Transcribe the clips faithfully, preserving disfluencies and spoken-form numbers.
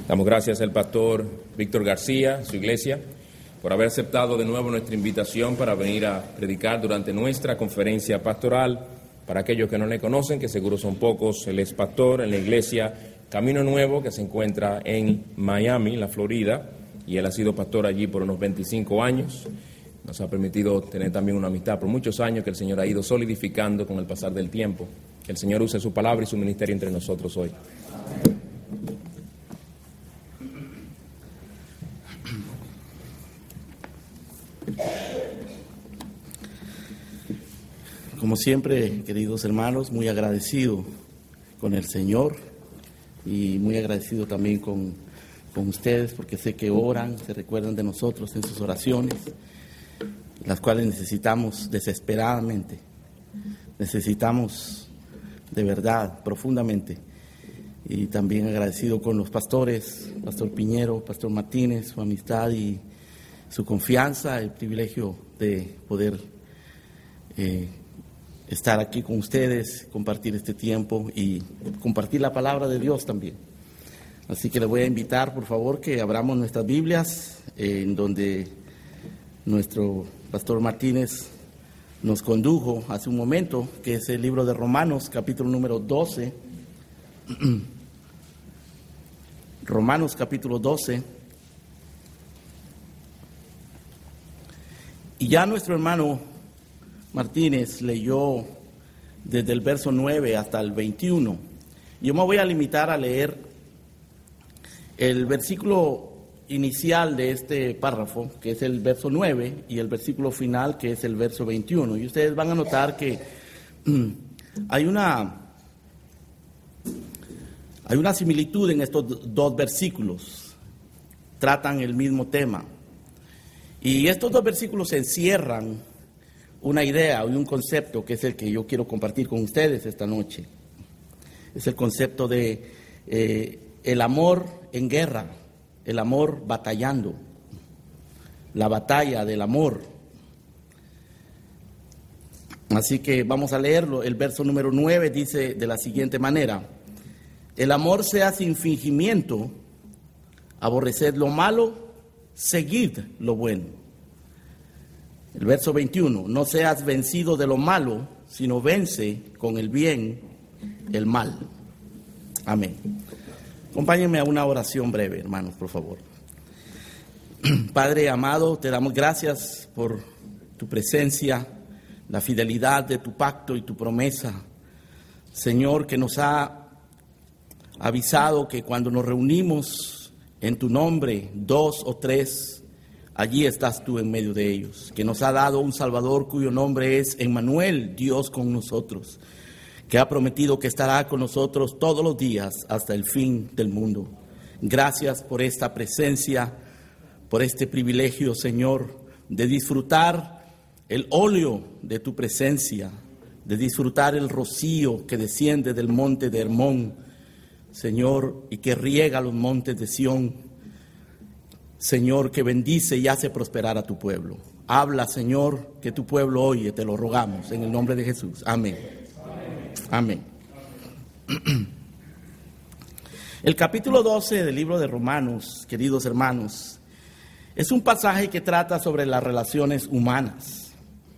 Damos gracias al pastor Víctor García, su iglesia, por haber aceptado de nuevo nuestra invitación para venir a predicar durante nuestra conferencia pastoral. Para aquellos que no le conocen, que seguro son pocos, él es pastor en la iglesia Camino Nuevo, que se encuentra en Miami, la Florida, y él ha sido pastor allí por unos veinticinco años. Nos ha permitido tener también una amistad por muchos años que el Señor ha ido solidificando con el pasar del tiempo. Que el Señor use su palabra y su ministerio entre nosotros hoy. Como siempre, queridos hermanos, muy agradecido con el Señor y muy agradecido también con, con ustedes, porque sé que oran, se recuerdan de nosotros en sus oraciones, las cuales necesitamos desesperadamente, necesitamos de verdad, profundamente. Y también agradecido con los pastores, Pastor Piñero, Pastor Martínez, su amistad y su confianza, el privilegio de poder eh, estar aquí con ustedes, compartir este tiempo y compartir la palabra de Dios también. Así que les voy a invitar, por favor, que abramos nuestras Biblias, eh, en donde nuestro Pastor Martínez nos condujo hace un momento, que es el libro de Romanos, capítulo número doce. Romanos, capítulo doce. Y ya nuestro hermano Martínez leyó desde el verso nueve hasta el veintiuno. Yo me voy a limitar a leer el versículo inicial de este párrafo, que es el verso nueve, y el versículo final, que es el verso veintiuno. Y ustedes van a notar que mm, hay una hay una similitud en estos dos versículos. Tratan el mismo tema. Y estos dos versículos encierran una idea y un concepto que es el que yo quiero compartir con ustedes esta noche. Es el concepto de eh, el amor en guerra, el amor batallando, la batalla del amor. Así que vamos a leerlo. El verso número nueve dice de la siguiente manera: el amor sea sin fingimiento, aborreced lo malo, seguid lo bueno. El verso veintiuno: no seas vencido de lo malo, sino vence con el bien el mal. Amén. Acompáñenme a una oración breve, hermanos, por favor. Padre amado, te damos gracias por tu presencia, la fidelidad de tu pacto y tu promesa. Señor, que nos ha avisado que cuando nos reunimos en tu nombre, dos o tres, allí estás tú en medio de ellos. Que nos ha dado un Salvador cuyo nombre es Emmanuel, Dios con nosotros, que ha prometido que estará con nosotros todos los días hasta el fin del mundo. Gracias por esta presencia, por este privilegio, Señor, de disfrutar el óleo de tu presencia, de disfrutar el rocío que desciende del monte de Hermón, Señor, y que riega los montes de Sión. Señor, que bendice y hace prosperar a tu pueblo. Habla, Señor, que tu pueblo oye, te lo rogamos, en el nombre de Jesús. Amén. Amén. El capítulo doce del libro de Romanos, queridos hermanos, es un pasaje que trata sobre las relaciones humanas.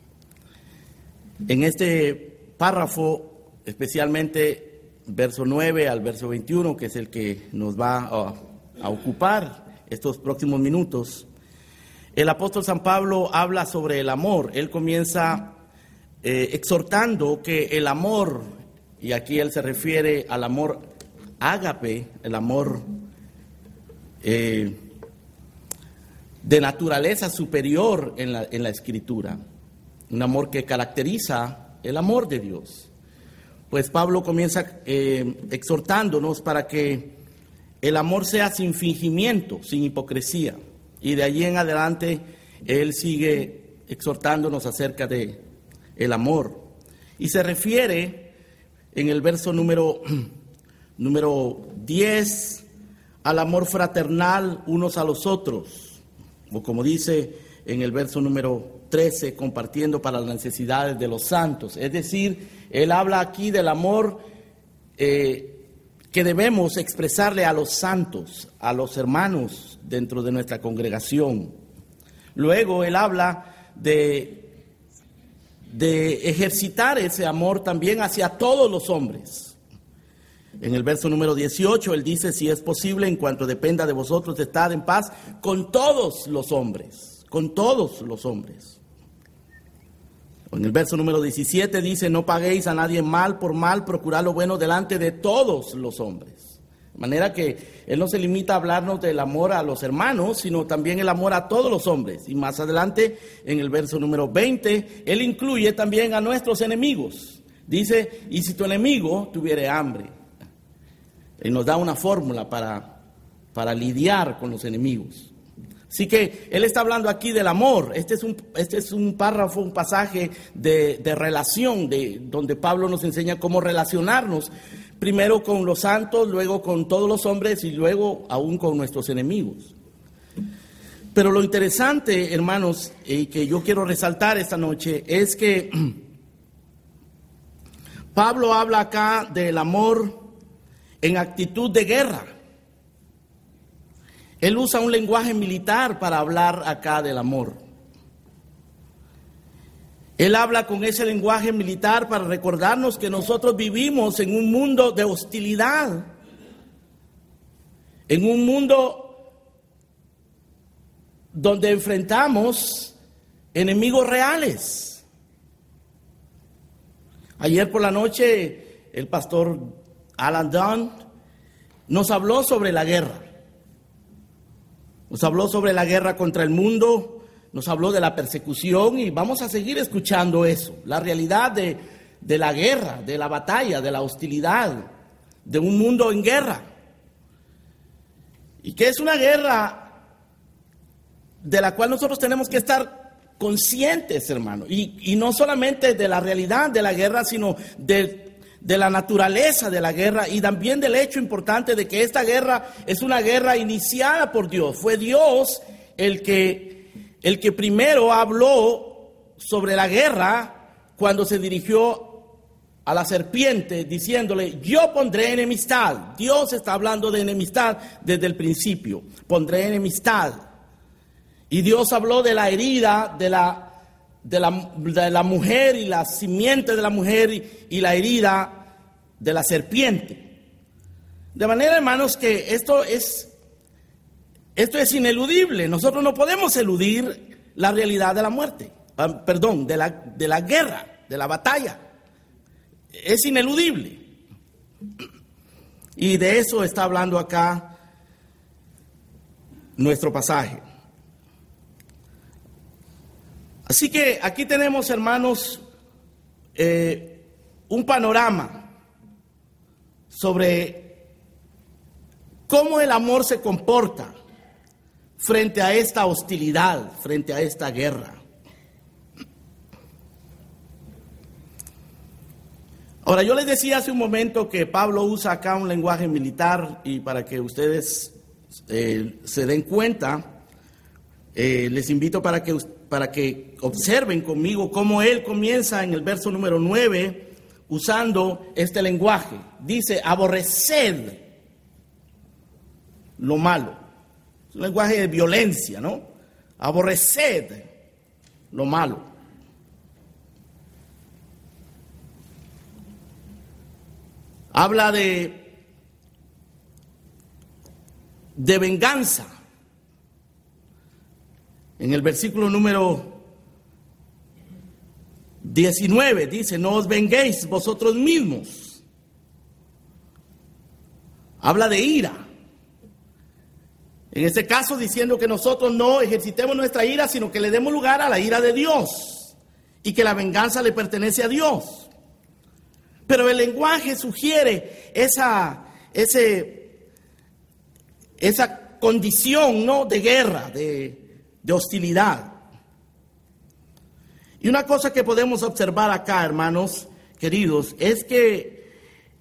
En este párrafo, especialmente verso nueve al verso veintiuno, que es el que nos va a, a ocupar estos próximos minutos, el apóstol San Pablo habla sobre el amor. Él comienza eh, exhortando que el amor, y aquí él se refiere al amor ágape, el amor eh, de naturaleza superior en la, en la Escritura, un amor que caracteriza el amor de Dios. Pues Pablo comienza eh, exhortándonos para que el amor sea sin fingimiento, sin hipocresía. Y de allí en adelante él sigue exhortándonos acerca de el amor. Y se refiere en el verso número, número diez al amor fraternal unos a los otros. O como dice en el verso número trece, compartiendo para las necesidades de los santos. Es decir, él habla aquí del amor eh, que debemos expresarle a los santos, a los hermanos dentro de nuestra congregación. Luego él habla de, de ejercitar ese amor también hacia todos los hombres. En el verso número dieciocho, él dice, si es posible, en cuanto dependa de vosotros, estad en paz con todos los hombres, con todos los hombres. En el verso número diecisiete dice, no paguéis a nadie mal por mal, procurad lo bueno delante de todos los hombres. De manera que él no se limita a hablarnos del amor a los hermanos, sino también el amor a todos los hombres. Y más adelante, en el verso número veinte, él incluye también a nuestros enemigos. Dice, y si tu enemigo tuviere hambre. Él nos da una fórmula para, para lidiar con los enemigos. Así que él está hablando aquí del amor. Este es un, este es un párrafo, un pasaje de, de relación, de, donde Pablo nos enseña cómo relacionarnos, primero con los santos, luego con todos los hombres y luego aún con nuestros enemigos. Pero lo interesante, hermanos, y que yo quiero resaltar esta noche, es que Pablo habla acá del amor en actitud de guerra. Él usa un lenguaje militar para hablar acá del amor. Él habla con ese lenguaje militar para recordarnos que nosotros vivimos en un mundo de hostilidad, en un mundo donde enfrentamos enemigos reales. Ayer por la noche el pastor Alan Dunn nos habló sobre la guerra. Nos habló sobre la guerra contra el mundo, nos habló de la persecución y vamos a seguir escuchando eso. La realidad de, de la guerra, de la batalla, de la hostilidad, de un mundo en guerra. Y que es una guerra de la cual nosotros tenemos que estar conscientes, hermano. Y, y no solamente de la realidad de la guerra, sino de... de la naturaleza de la guerra y también del hecho importante de que esta guerra es una guerra iniciada por Dios. Fue Dios el que, el que primero habló sobre la guerra cuando se dirigió a la serpiente diciéndole, yo pondré enemistad. Dios está hablando de enemistad desde el principio. Pondré enemistad. Y Dios habló de la herida de la De la, de la mujer y la simiente de la mujer y, y la herida de la serpiente. De manera, hermanos, que esto es, esto es ineludible. Nosotros no podemos eludir la realidad de la muerte, uh, perdón, de la, de la guerra, de la batalla. Es ineludible. Y de eso está hablando acá nuestro pasaje. Así que aquí tenemos, hermanos, eh, un panorama sobre cómo el amor se comporta frente a esta hostilidad, frente a esta guerra. Ahora, yo les decía hace un momento que Pablo usa acá un lenguaje militar y para que ustedes eh, se den cuenta, eh, les invito para que para que observen conmigo cómo él comienza en el verso número nueve usando este lenguaje. Dice, aborreced lo malo. Es un lenguaje de violencia, ¿no? Aborreced lo malo. Habla de, de venganza. En el versículo número diecinueve dice, no os venguéis vosotros mismos. Habla de ira. En este caso diciendo que nosotros no ejercitemos nuestra ira, sino que le demos lugar a la ira de Dios y que la venganza le pertenece a Dios. Pero el lenguaje sugiere esa, ese, esa condición, ¿no?, de guerra, de de hostilidad. Y una cosa que podemos observar acá, hermanos queridos, es que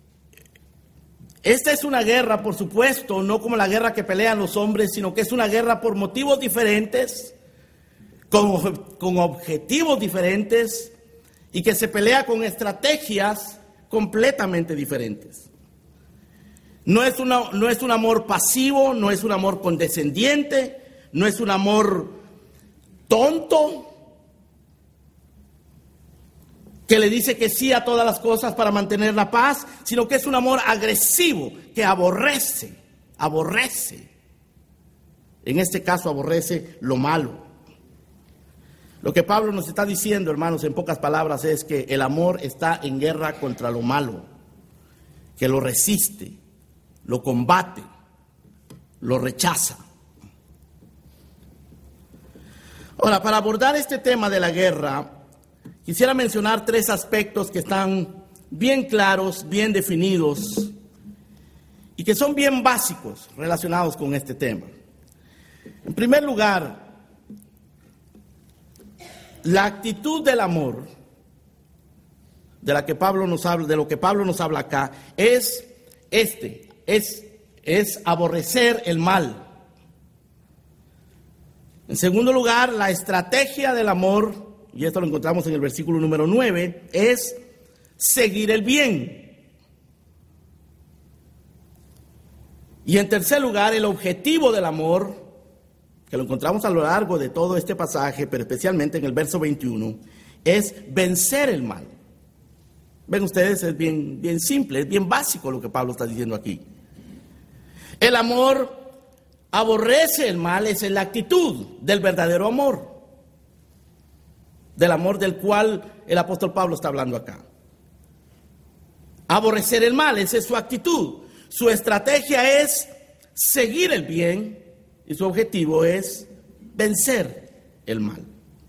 esta es una guerra, por supuesto, no como la guerra que pelean los hombres, sino que es una guerra por motivos diferentes, con, con objetivos diferentes y que se pelea con estrategias completamente diferentes. No es, una, no es un amor pasivo, no es un amor condescendiente, no es un amor tonto, que le dice que sí a todas las cosas para mantener la paz, sino que es un amor agresivo, que aborrece, aborrece. En este caso aborrece lo malo. Lo que Pablo nos está diciendo, hermanos, en pocas palabras, es que el amor está en guerra contra lo malo, que lo resiste, lo combate, lo rechaza. Ahora, para abordar este tema de la guerra, quisiera mencionar tres aspectos que están bien claros, bien definidos y que son bien básicos relacionados con este tema. En primer lugar, la actitud del amor, de la que Pablo nos habla, de lo que Pablo nos habla acá, es este, es, es aborrecer el mal. En segundo lugar, la estrategia del amor, y esto lo encontramos en el versículo número nueve, es seguir el bien. Y en tercer lugar, el objetivo del amor, que lo encontramos a lo largo de todo este pasaje, pero especialmente en el verso veintiuno, es vencer el mal. Ven ustedes, es bien, bien simple, es bien básico lo que Pablo está diciendo aquí. El amor aborrece el mal, esa es la actitud del verdadero amor, del amor del cual el apóstol Pablo está hablando acá. Aborrecer el mal, esa es su actitud. Su estrategia es seguir el bien y su objetivo es vencer el mal.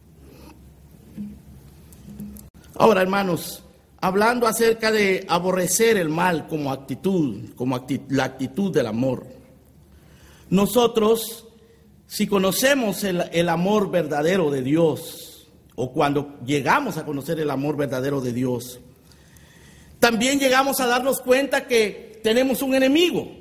Ahora, hermanos, hablando acerca de aborrecer el mal como actitud, como actitud, la actitud del amor, nosotros, si conocemos el, el amor verdadero de Dios, o cuando llegamos a conocer el amor verdadero de Dios, también llegamos a darnos cuenta que tenemos un enemigo.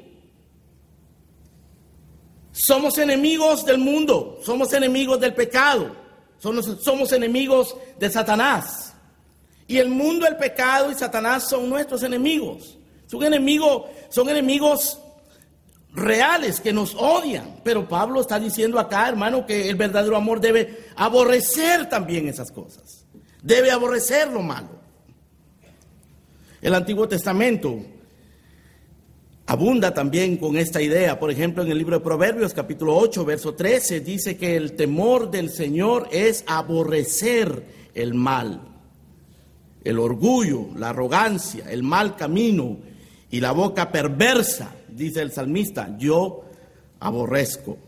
Somos enemigos del mundo, somos enemigos del pecado, somos, somos enemigos de Satanás. Y el mundo, el pecado y Satanás son nuestros enemigos. Son enemigos, son enemigos reales que nos odian. Pero Pablo está diciendo acá, hermano, que el verdadero amor debe aborrecer también esas cosas. Debe aborrecer lo malo. El Antiguo Testamento abunda también con esta idea. Por ejemplo, en el libro de Proverbios, capítulo ocho, verso trece, dice que el temor del Señor es aborrecer el mal, el orgullo, la arrogancia, el mal camino y la boca perversa, dice el salmista, yo aborrezco.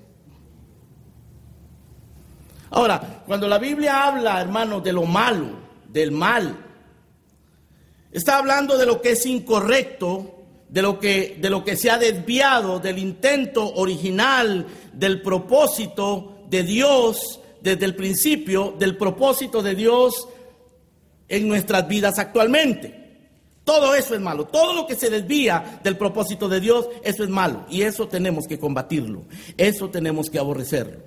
Ahora, cuando la Biblia habla, hermanos, de lo malo, del mal, está hablando de lo que es incorrecto, de lo que, de lo que se ha desviado del intento original, del propósito de Dios desde el principio, del propósito de Dios en nuestras vidas actualmente. Todo eso es malo, todo lo que se desvía del propósito de Dios, eso es malo, y eso tenemos que combatirlo, eso tenemos que aborrecerlo.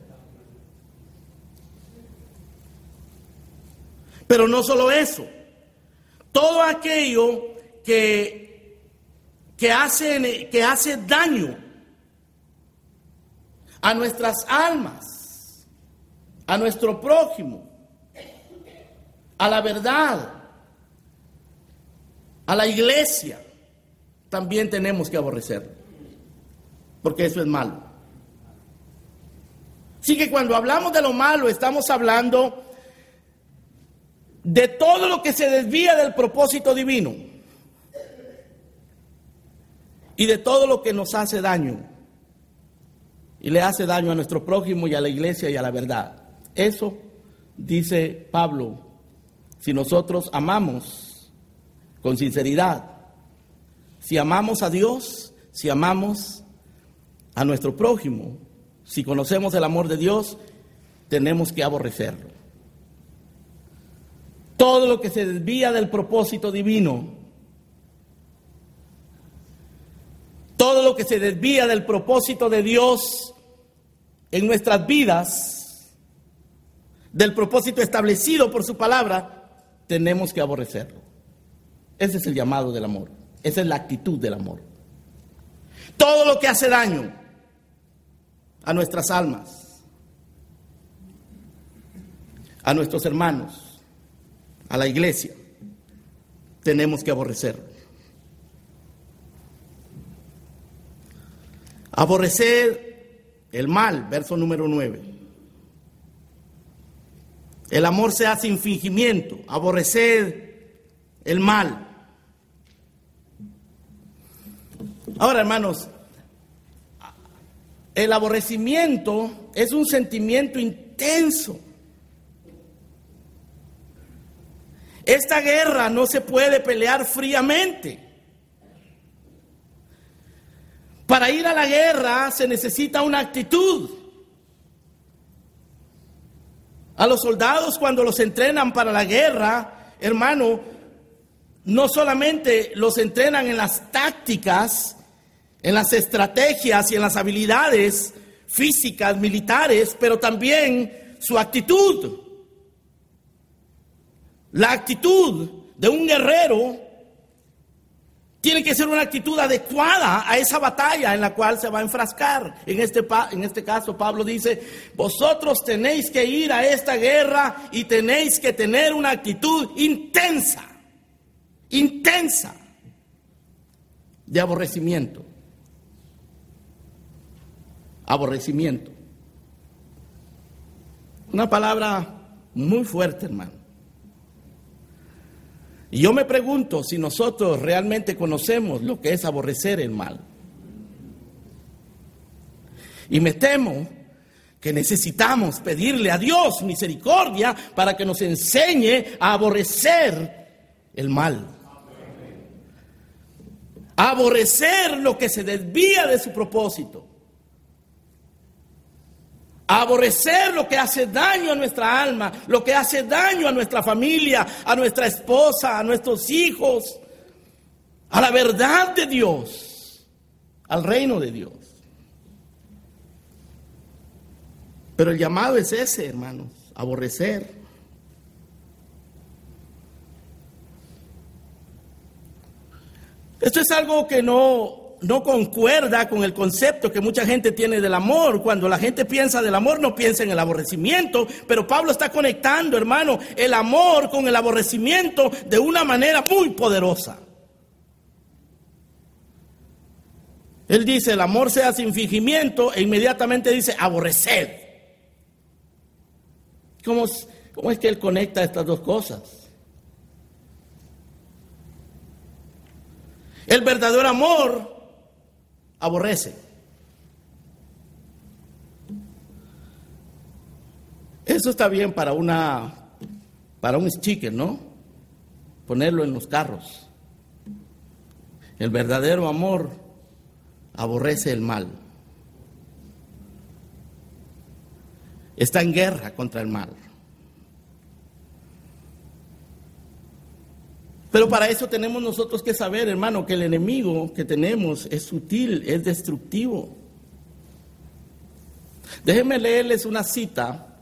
Pero no solo eso, todo aquello que Que hace, que hace daño a nuestras almas, a nuestro prójimo, a la verdad, a la iglesia, también tenemos que aborrecerlo, porque eso es malo. Así que cuando hablamos de lo malo, estamos hablando de todo lo que se desvía del propósito divino y de todo lo que nos hace daño y le hace daño a nuestro prójimo y a la iglesia y a la verdad. Eso, dice Pablo, si nosotros amamos con sinceridad, si amamos a Dios, si amamos a nuestro prójimo, si conocemos el amor de Dios, tenemos que aborrecerlo. Todo lo que se desvía del propósito divino, todo lo que se desvía del propósito de Dios en nuestras vidas, del propósito establecido por su palabra, tenemos que aborrecerlo. Ese es el llamado del amor, esa es la actitud del amor. Todo lo que hace daño a nuestras almas, a nuestros hermanos, a la iglesia, tenemos que aborrecerlo. Aborrecer el mal, verso número nueve. El amor se hace sin fingimiento, aborrecer el mal. Ahora, hermanos, el aborrecimiento es un sentimiento intenso. Esta guerra no se puede pelear fríamente. Para ir a la guerra se necesita una actitud. A los soldados, cuando los entrenan para la guerra, hermano, no solamente los entrenan en las tácticas, en las estrategias y en las habilidades físicas, militares, pero también su actitud. La actitud de un guerrero tiene que ser una actitud adecuada a esa batalla en la cual se va a enfrascar. En este, en este caso, Pablo dice, vosotros tenéis que ir a esta guerra y tenéis que tener una actitud intensa, intensa de aborrecimiento. Aborrecimiento. Una palabra muy fuerte, hermano. Y yo me pregunto si nosotros realmente conocemos lo que es aborrecer el mal. Y me temo que necesitamos pedirle a Dios misericordia para que nos enseñe a aborrecer el mal. A aborrecer lo que se desvía de su propósito. A aborrecer lo que hace daño a nuestra alma, lo que hace daño a nuestra familia, a nuestra esposa, a nuestros hijos, a la verdad de Dios, al reino de Dios. Pero el llamado es ese, hermanos, aborrecer. Esto es algo que no... no concuerda con el concepto que mucha gente tiene del amor. Cuando la gente piensa del amor, no piensa en el aborrecimiento, pero Pablo está conectando, hermano, el amor con el aborrecimiento de una manera muy poderosa. Él dice, el amor sea sin fingimiento, e inmediatamente dice, aborrecer. ¿Cómo, cómo es que él conecta estas dos cosas? El verdadero amor aborrece. Eso está bien para una para un sticker, ¿no? Ponerlo en los carros. El verdadero amor aborrece el mal. Está en guerra contra el mal. Pero para eso tenemos nosotros que saber, hermano, que el enemigo que tenemos es sutil, es destructivo. Déjenme leerles una cita,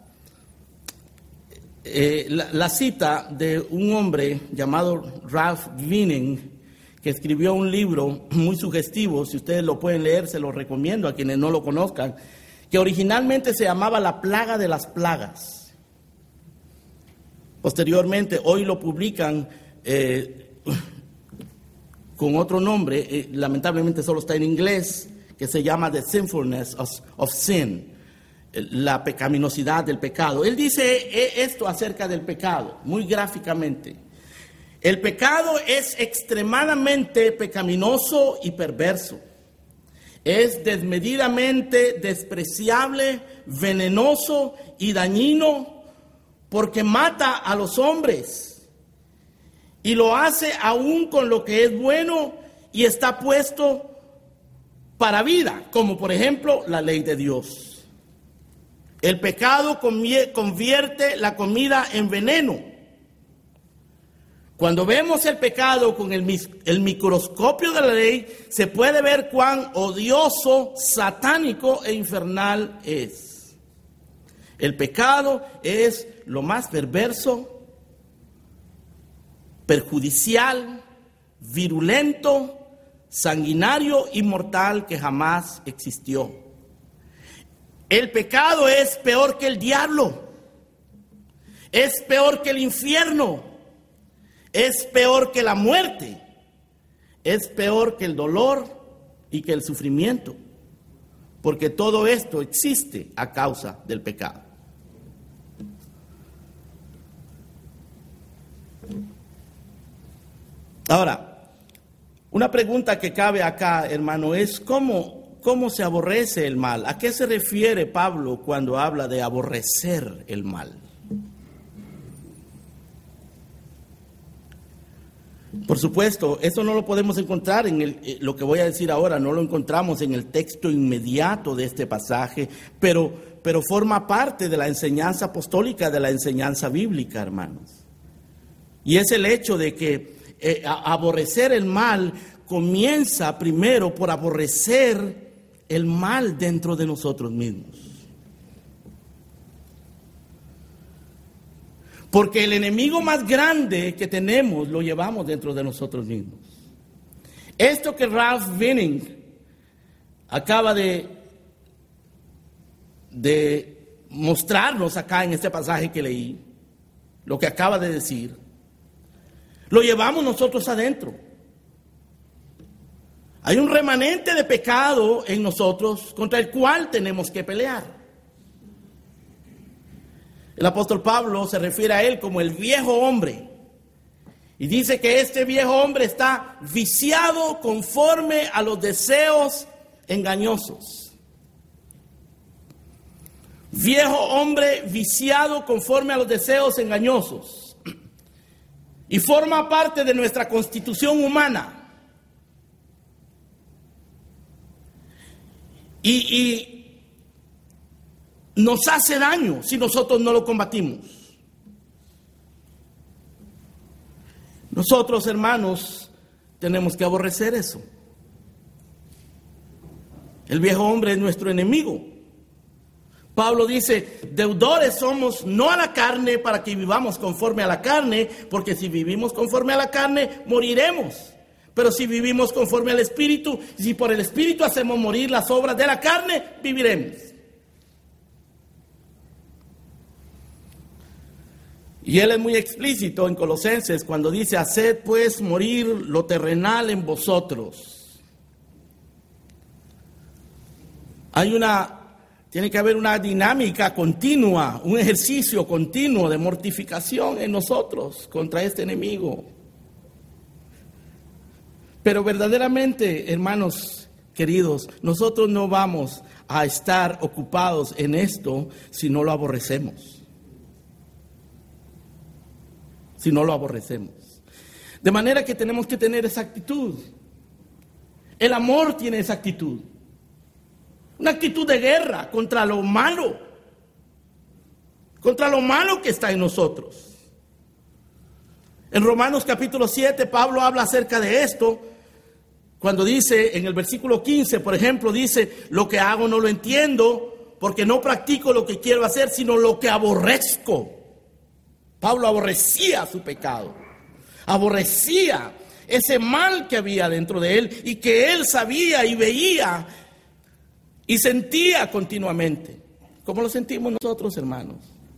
eh, la, la cita de un hombre llamado Ralph Winning, que escribió un libro muy sugestivo. Si ustedes lo pueden leer, se lo recomiendo a quienes no lo conozcan, que originalmente se llamaba La plaga de las plagas. Posteriormente, hoy lo publican Eh, con otro nombre, eh, lamentablemente solo está en inglés, que se llama The Sinfulness of, of Sin, la pecaminosidad del pecado. Él dice eh, esto acerca del pecado, muy gráficamente. El pecado es extremadamente pecaminoso y perverso. Es desmedidamente despreciable, venenoso y dañino, porque mata a los hombres. Y lo hace aún con lo que es bueno y está puesto para vida, como por ejemplo la ley de Dios. El pecado convierte la comida en veneno. Cuando vemos el pecado con el, el microscopio de la ley, se puede ver cuán odioso, satánico e infernal es. El pecado es lo más perverso, perjudicial, virulento, sanguinario y mortal que jamás existió. El pecado es peor que el diablo, es peor que el infierno, es peor que la muerte, es peor que el dolor y que el sufrimiento, porque todo esto existe a causa del pecado. Ahora, una pregunta que cabe acá, hermano, es ¿cómo, cómo se aborrece el mal? ¿A qué se refiere Pablo cuando habla de aborrecer el mal? Por supuesto, eso no lo podemos encontrar en el, lo que voy a decir ahora, no lo encontramos en el texto inmediato de este pasaje, pero, pero forma parte de la enseñanza apostólica, de la enseñanza bíblica, hermanos. Y es el hecho de que Eh, aborrecer el mal comienza primero por aborrecer el mal dentro de nosotros mismos. Porque el enemigo más grande que tenemos lo llevamos dentro de nosotros mismos. Esto que Ralph Winning acaba de, de mostrarnos acá en este pasaje que leí, lo que acaba de decir, lo llevamos nosotros adentro. Hay un remanente de pecado en nosotros contra el cual tenemos que pelear. El apóstol Pablo se refiere a él como el viejo hombre. Y dice que este viejo hombre está viciado conforme a los deseos engañosos. Viejo hombre viciado conforme a los deseos engañosos. Y forma parte de nuestra constitución humana. Y, y nos hace daño si nosotros no lo combatimos. Nosotros, hermanos, tenemos que aborrecer eso. El viejo hombre es nuestro enemigo. Pablo dice, deudores somos no a la carne para que vivamos conforme a la carne, porque si vivimos conforme a la carne, moriremos. Pero si vivimos conforme al Espíritu, si por el Espíritu hacemos morir las obras de la carne, viviremos. Y él es muy explícito en Colosenses cuando dice, haced pues morir lo terrenal en vosotros. Hay una... Tiene que haber una dinámica continua, un ejercicio continuo de mortificación en nosotros contra este enemigo. Pero verdaderamente, hermanos queridos, nosotros no vamos a estar ocupados en esto si no lo aborrecemos. Si no lo aborrecemos. De manera que tenemos que tener esa actitud. El amor tiene esa actitud. Una actitud de guerra contra lo malo, contra lo malo que está en nosotros. En Romanos capítulo siete, Pablo habla acerca de esto, cuando dice, en el versículo quince, por ejemplo, dice, lo que hago no lo entiendo, porque no practico lo que quiero hacer, sino lo que aborrezco. Pablo aborrecía su pecado, aborrecía ese mal que había dentro de él y que él sabía y veía y sentía continuamente. ¿Cómo lo sentimos nosotros, hermanos?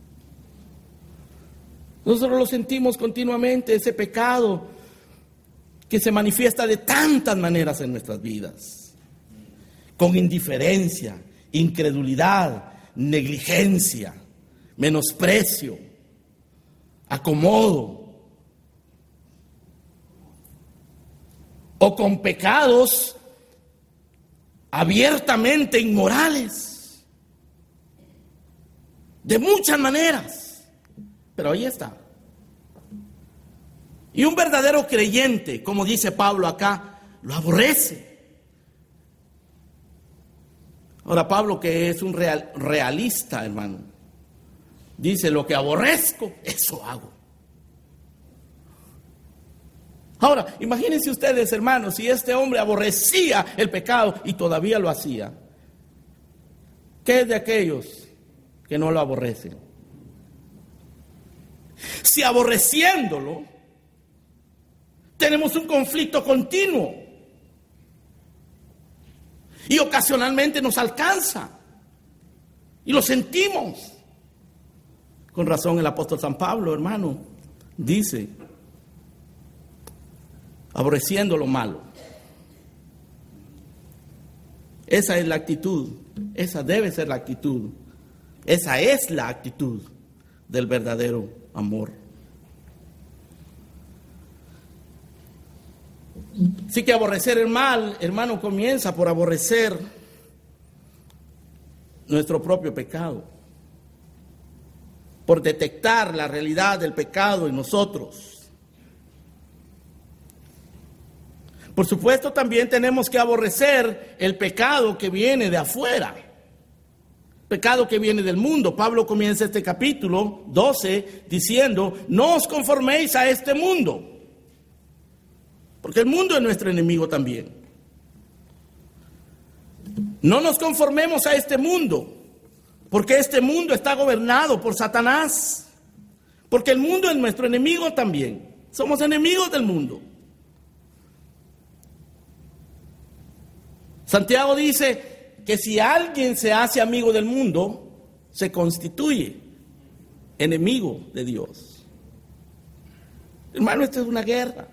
Nosotros lo sentimos continuamente, ese pecado que se manifiesta de tantas maneras en nuestras vidas. Con indiferencia, incredulidad, negligencia, menosprecio, acomodo. O con pecados abiertamente inmorales, de muchas maneras, pero ahí está. Y un verdadero creyente, como dice Pablo acá, lo aborrece. Ahora Pablo, que es un real, realista, hermano, dice, lo que aborrezco, eso hago. Ahora, imagínense ustedes, hermanos, si este hombre aborrecía el pecado y todavía lo hacía. ¿Qué es de aquellos que no lo aborrecen? Si aborreciéndolo, tenemos un conflicto continuo Y ocasionalmente nos alcanza. Y lo sentimos. Con razón el apóstol San Pablo, hermano, dice, aborreciendo lo malo. Esa es la actitud, esa debe ser la actitud, esa es la actitud del verdadero amor. Así que aborrecer el mal, hermano, comienza por aborrecer nuestro propio pecado, por detectar la realidad del pecado en nosotros. Por supuesto, también tenemos que aborrecer el pecado que viene de afuera, pecado que viene del mundo. Pablo comienza este capítulo doce diciendo, no os conforméis a este mundo, porque el mundo es nuestro enemigo también. No nos conformemos a este mundo, porque este mundo está gobernado por Satanás, porque el mundo es nuestro enemigo también. Somos enemigos del mundo. Santiago dice que si alguien se hace amigo del mundo, se constituye enemigo de Dios. Hermano, esto es una guerra.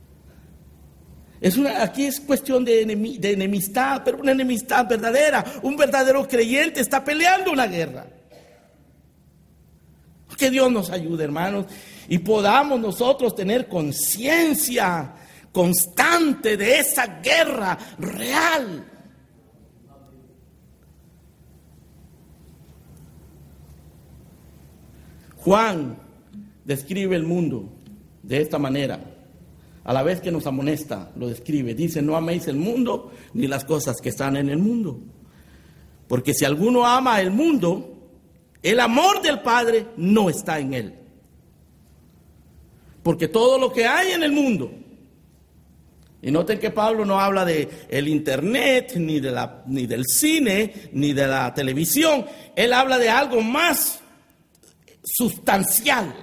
Es una, aquí es cuestión de, enemi, de enemistad, pero una enemistad verdadera. Un verdadero creyente está peleando una guerra. Que Dios nos ayude, hermanos, y podamos nosotros tener conciencia constante de esa guerra real. Juan describe el mundo de esta manera. A la vez que nos amonesta, lo describe. Dice, no améis el mundo ni las cosas que están en el mundo. Porque si alguno ama el mundo, el amor del Padre no está en él. Porque todo lo que hay en el mundo, y noten que Pablo no habla de el internet, ni, de la, ni del cine, ni de la televisión. Él habla de algo más sustancial.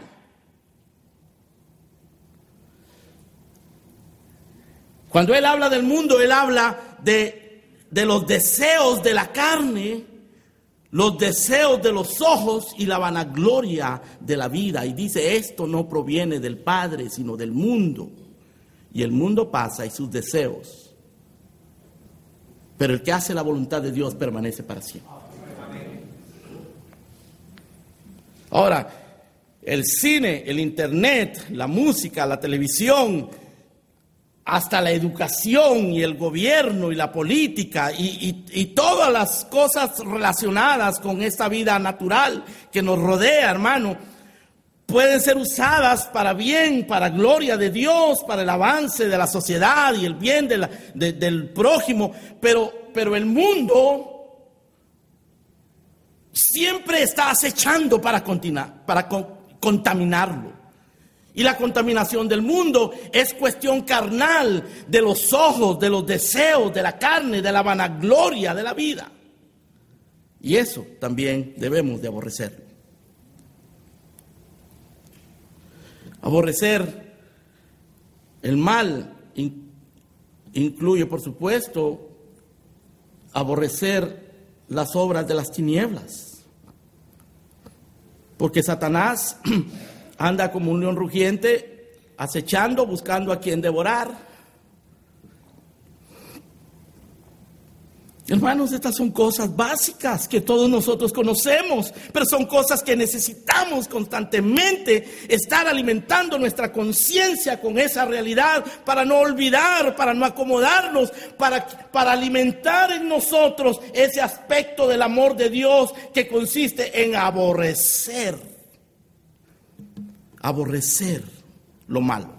Cuando él habla del mundo, él habla de, de los deseos de la carne, los deseos de los ojos y la vanagloria de la vida. Y dice, esto no proviene del Padre, sino del mundo. Y el mundo pasa y sus deseos. Pero el que hace la voluntad de Dios permanece para siempre. Ahora, el cine, el internet, la música, la televisión, hasta la educación y el gobierno y la política y, y, y todas las cosas relacionadas con esta vida natural que nos rodea, hermano, pueden ser usadas para bien, para gloria de Dios, para el avance de la sociedad y el bien de la, de, del prójimo, pero, pero el mundo siempre está acechando para, continuar, para con, contaminarlo. Y la contaminación del mundo es cuestión carnal, de los ojos, de los deseos, de la carne, de la vanagloria de la vida. Y eso también debemos de aborrecer. Aborrecer el mal in, incluye, por supuesto, aborrecer las obras de las tinieblas. Porque Satanás anda como un león rugiente, acechando, buscando a quien devorar. Hermanos, estas son cosas básicas que todos nosotros conocemos, pero son cosas que necesitamos constantemente estar alimentando nuestra conciencia con esa realidad para no olvidar, para no acomodarnos, para, para alimentar en nosotros ese aspecto del amor de Dios que consiste en aborrecer, aborrecer lo malo.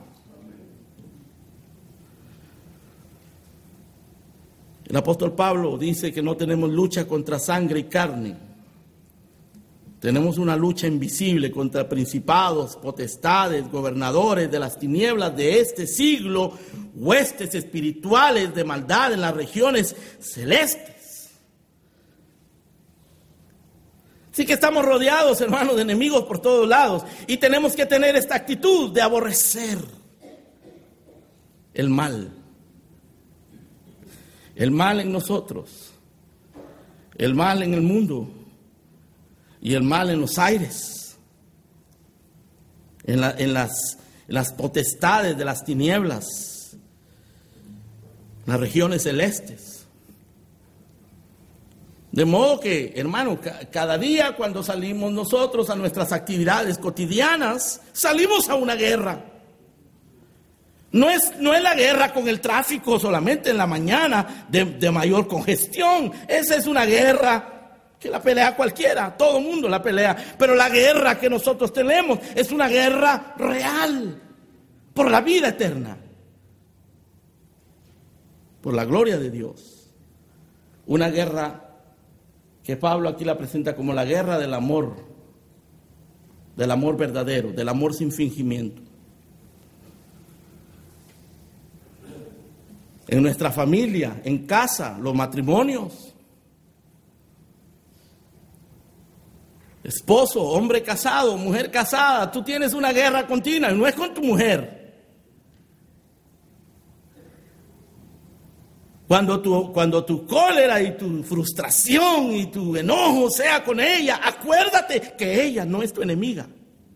El apóstol Pablo dice que no tenemos lucha contra sangre y carne. Tenemos una lucha invisible contra principados, potestades, gobernadores de las tinieblas de este siglo, huestes espirituales de maldad en las regiones celestes. Así que estamos rodeados, hermanos, de enemigos por todos lados. Y tenemos que tener esta actitud de aborrecer el mal. el mal en nosotros, el mal en el mundo y el mal en los aires, en, la, en, las, en las potestades de las tinieblas, en las regiones celestes. De modo que, hermano, cada día cuando salimos nosotros a nuestras actividades cotidianas, salimos a una guerra. No es, no es la guerra con el tráfico solamente en la mañana de, de mayor congestión. Esa es una guerra que la pelea cualquiera, todo el mundo la pelea. Pero la guerra que nosotros tenemos es una guerra real por la vida eterna, por la gloria de Dios. Una guerra que Pablo aquí la presenta como la guerra del amor, del amor verdadero, del amor sin fingimiento. En nuestra familia, en casa, los matrimonios, esposo, hombre casado, mujer casada, tú tienes una guerra continua y no es con tu mujer. Cuando tu, cuando tu cólera y tu frustración y tu enojo sea con ella, acuérdate que ella no es tu enemiga.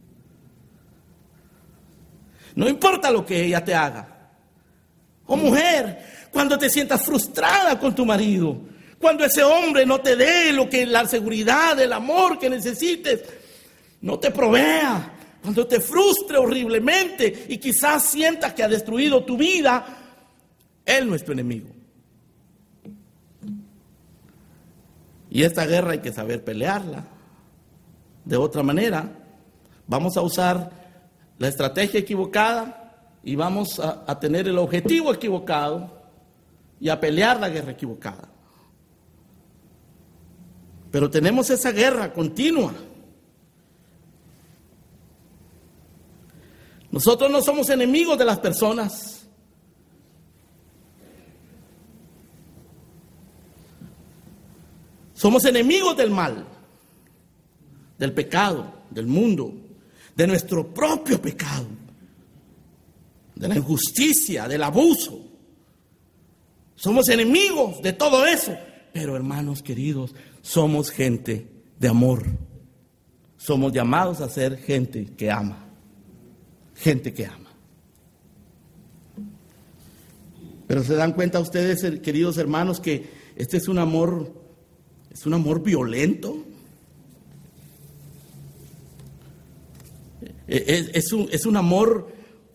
No importa lo que ella te haga. Oh mujer, cuando te sientas frustrada con tu marido, cuando ese hombre no te dé lo que la seguridad, el amor que necesites, no te provea, cuando te frustre horriblemente y quizás sientas que ha destruido tu vida, él no es tu enemigo. Y esta guerra hay que saber pelearla. De otra manera, vamos a usar la estrategia equivocada y vamos a, a tener el objetivo equivocado y a pelear la guerra equivocada. Pero tenemos esa guerra continua. Nosotros no somos enemigos de las personas. Somos enemigos del mal, del pecado, del mundo, de nuestro propio pecado, de la injusticia, del abuso. Somos enemigos de todo eso. Pero hermanos queridos, somos gente de amor. Somos llamados a ser gente que ama. Gente que ama. Pero se dan cuenta ustedes, queridos hermanos, que este es un amor, es un amor violento. Es, es, un, es un amor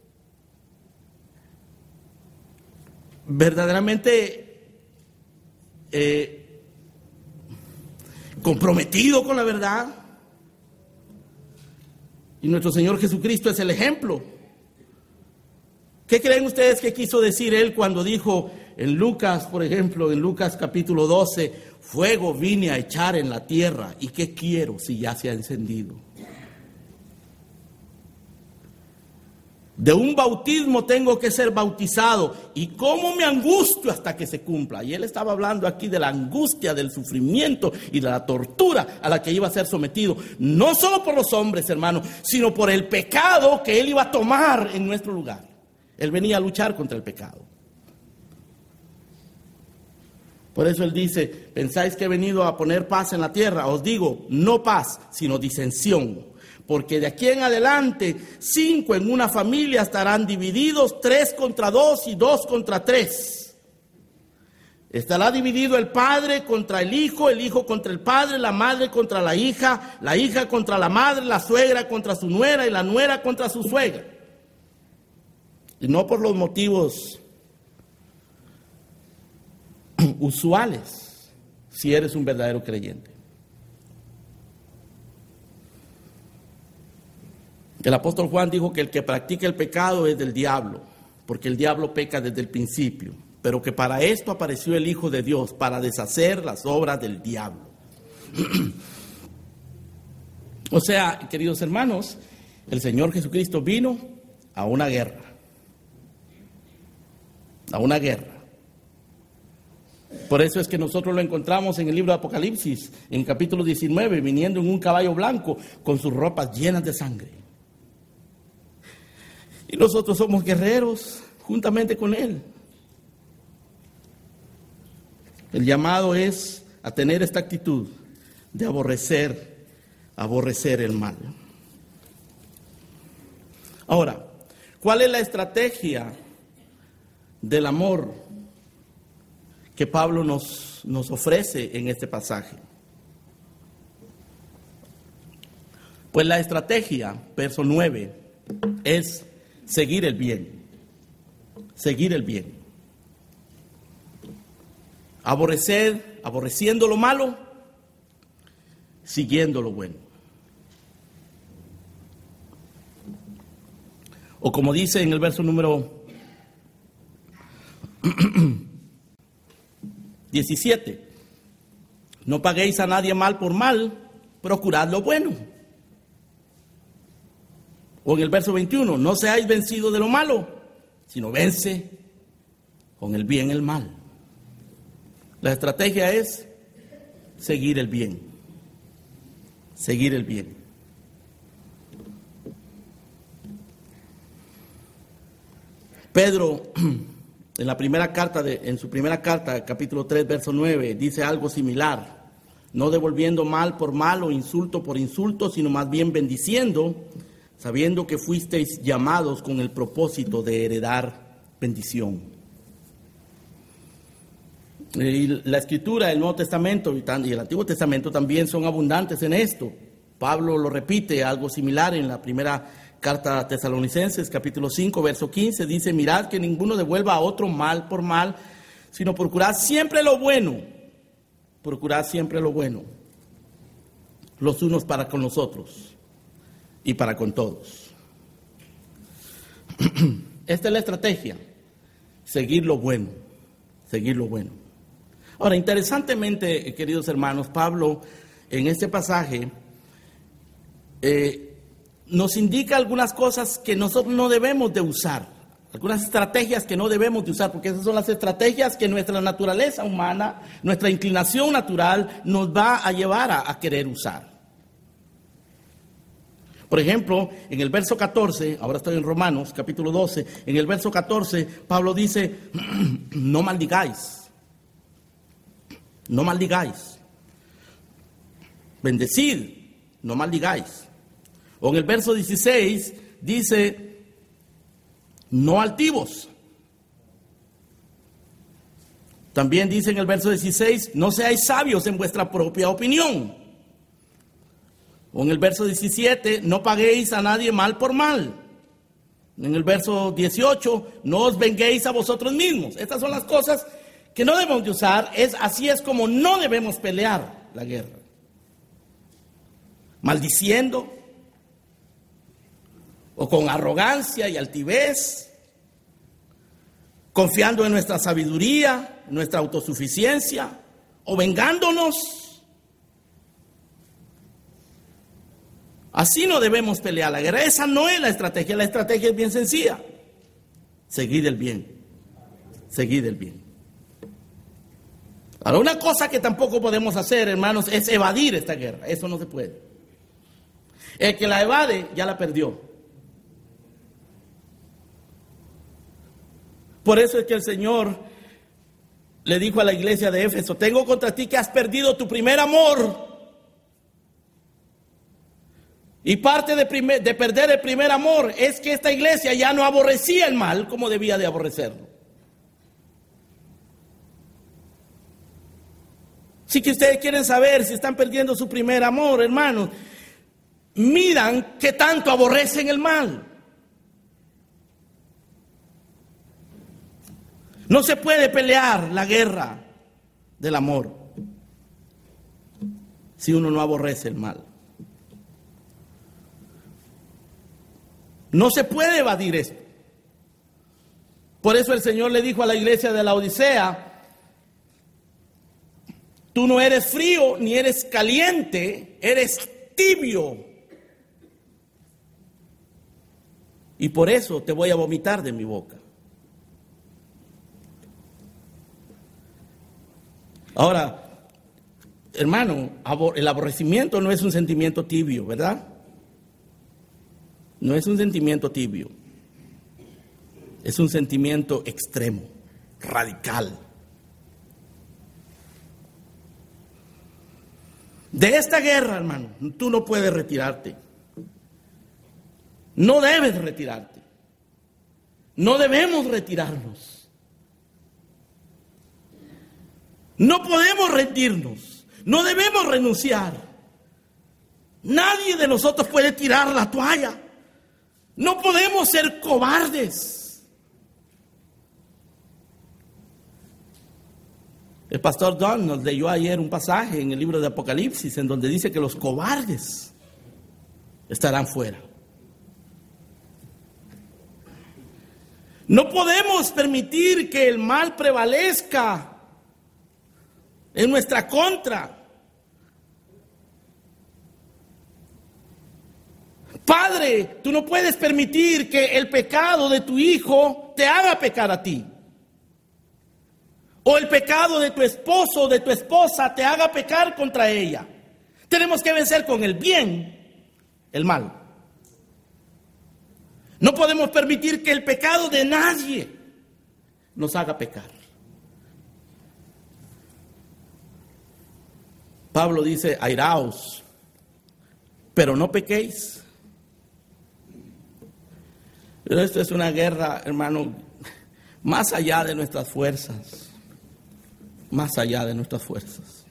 verdaderamente eh, comprometido con la verdad. Y nuestro Señor Jesucristo es el ejemplo. ¿Qué creen ustedes que quiso decir Él cuando dijo en Lucas, por ejemplo, en Lucas capítulo doce, fuego vine a echar en la tierra, ¿y qué quiero si ya se ha encendido? De un bautismo tengo que ser bautizado, y cómo me angustio hasta que se cumpla. Y él estaba hablando aquí de la angustia, del sufrimiento y de la tortura a la que iba a ser sometido, no solo por los hombres, hermanos, sino por el pecado que él iba a tomar en nuestro lugar. Él venía a luchar contra el pecado. Por eso él dice, ¿pensáis que he venido a poner paz en la tierra? Os digo, no paz, sino disensión. Porque de aquí en adelante, cinco en una familia estarán divididos, tres contra dos y dos contra tres. Estará dividido el padre contra el hijo, el hijo contra el padre, la madre contra la hija, la hija contra la madre, la suegra contra su nuera y la nuera contra su suegra. Y no por los motivos usuales, si eres un verdadero creyente. El apóstol Juan dijo que el que practica el pecado es del diablo, porque el diablo peca desde el principio, pero que para esto apareció el Hijo de Dios, para deshacer las obras del diablo. O sea, queridos hermanos, el Señor Jesucristo vino a una guerra, a una guerra. Por eso es que nosotros lo encontramos en el libro de Apocalipsis, en el capítulo diecinueve, viniendo en un caballo blanco con sus ropas llenas de sangre. Y nosotros somos guerreros juntamente con Él. El llamado es a tener esta actitud de aborrecer, aborrecer el mal. Ahora, ¿cuál es la estrategia del amor que Pablo nos, nos ofrece en este pasaje? Pues la estrategia, verso nueve, es seguir el bien. Seguir el bien. Aborrecer, aborreciendo lo malo, siguiendo lo bueno. O como dice en el verso número diecisiete, no paguéis a nadie mal por mal, procurad lo bueno. O en el verso veintiuno, no seáis vencidos de lo malo, sino vence con el bien el mal. La estrategia es seguir el bien, seguir el bien. Pedro, en la primera carta de, en su primera carta, capítulo tres, verso nueve, dice algo similar: no devolviendo mal por mal o insulto por insulto, sino más bien bendiciendo, sabiendo que fuisteis llamados con el propósito de heredar bendición. Y la Escritura, el Nuevo Testamento y el Antiguo Testamento también son abundantes en esto. Pablo lo repite, algo similar en la primera carta a Tesalonicenses, capítulo cinco, verso quince, dice: mirad que ninguno devuelva a otro mal por mal, sino procurad siempre lo bueno, procurad siempre lo bueno, los unos para con los otros y para con todos. Esta es la estrategia, seguir lo bueno, seguir lo bueno. Ahora, interesantemente, queridos hermanos, Pablo en este pasaje eh, nos indica algunas cosas que nosotros no debemos de usar, algunas estrategias que no debemos de usar, porque esas son las estrategias que nuestra naturaleza humana, nuestra inclinación natural nos va a llevar a, a querer usar. Por ejemplo, en el verso catorce, ahora estoy en Romanos, capítulo doce, en el verso catorce, Pablo dice: no maldigáis. No maldigáis. Bendecid, no maldigáis. O en el verso dieciséis dice: no altivos. También dice en el verso dieciséis: no seáis sabios en vuestra propia opinión. O en el verso diecisiete: no paguéis a nadie mal por mal. En el verso dieciocho: no os venguéis a vosotros mismos. Estas son las cosas que no debemos de usar. Es, así es como no debemos pelear la guerra. Maldiciendo, o con arrogancia y altivez, confiando en nuestra sabiduría, nuestra autosuficiencia, o vengándonos. Así no debemos pelear la guerra. Esa no es la estrategia. La estrategia es bien sencilla: seguid el bien, seguid el bien. Ahora, una cosa que tampoco podemos hacer, hermanos, es evadir esta guerra. Eso no se puede. El que la evade ya la perdió. Por eso es que el Señor le dijo a la iglesia de Éfeso: tengo contra ti que has perdido tu primer amor. Y parte de, primer, de perder el primer amor es que esta iglesia ya no aborrecía el mal como debía de aborrecerlo. Si que ustedes quieren saber si están perdiendo su primer amor, hermanos, miran qué tanto aborrecen el mal. No se puede pelear la guerra del amor si uno no aborrece el mal. No se puede evadir esto. Por eso el Señor le dijo a la iglesia de la Odisea: tú no eres frío ni eres caliente, eres tibio. Y por eso te voy a vomitar de mi boca. Ahora, hermano, el aborrecimiento no es un sentimiento tibio, ¿verdad? No es un sentimiento tibio. Es un sentimiento extremo, radical. De esta guerra, hermano, tú no puedes retirarte. No debes retirarte. No debemos retirarnos. No podemos rendirnos. No debemos renunciar. Nadie de nosotros puede tirar la toalla. No podemos ser cobardes. El pastor Don nos leyó ayer un pasaje en el libro de Apocalipsis en donde dice que los cobardes estarán fuera. No podemos permitir que el mal prevalezca en nuestra contra. Padre, tú no puedes permitir que el pecado de tu hijo te haga pecar a ti. O el pecado de tu esposo o de tu esposa te haga pecar contra ella. Tenemos que vencer con el bien el mal. No podemos permitir que el pecado de nadie nos haga pecar. Pablo dice, airaos, pero no pequéis. Pero esto es una guerra, hermano, más allá de nuestras fuerzas. Más allá de nuestras fuerzas.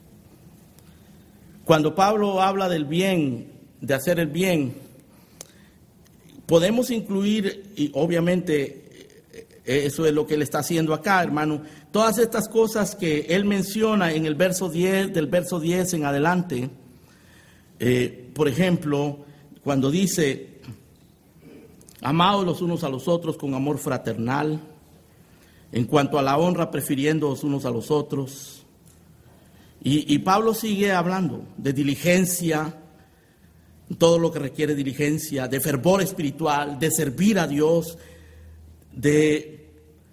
Cuando Pablo habla del bien, de hacer el bien, podemos incluir, y obviamente eso es lo que él está haciendo acá, hermano, todas estas cosas que él menciona en el verso diez, del verso diez en adelante. Eh, por ejemplo, cuando dice, amaos los unos a los otros con amor fraternal, en cuanto a la honra, prefiriéndoos unos a los otros. Y, y Pablo sigue hablando de diligencia, todo lo que requiere diligencia, de fervor espiritual, de servir a Dios, de,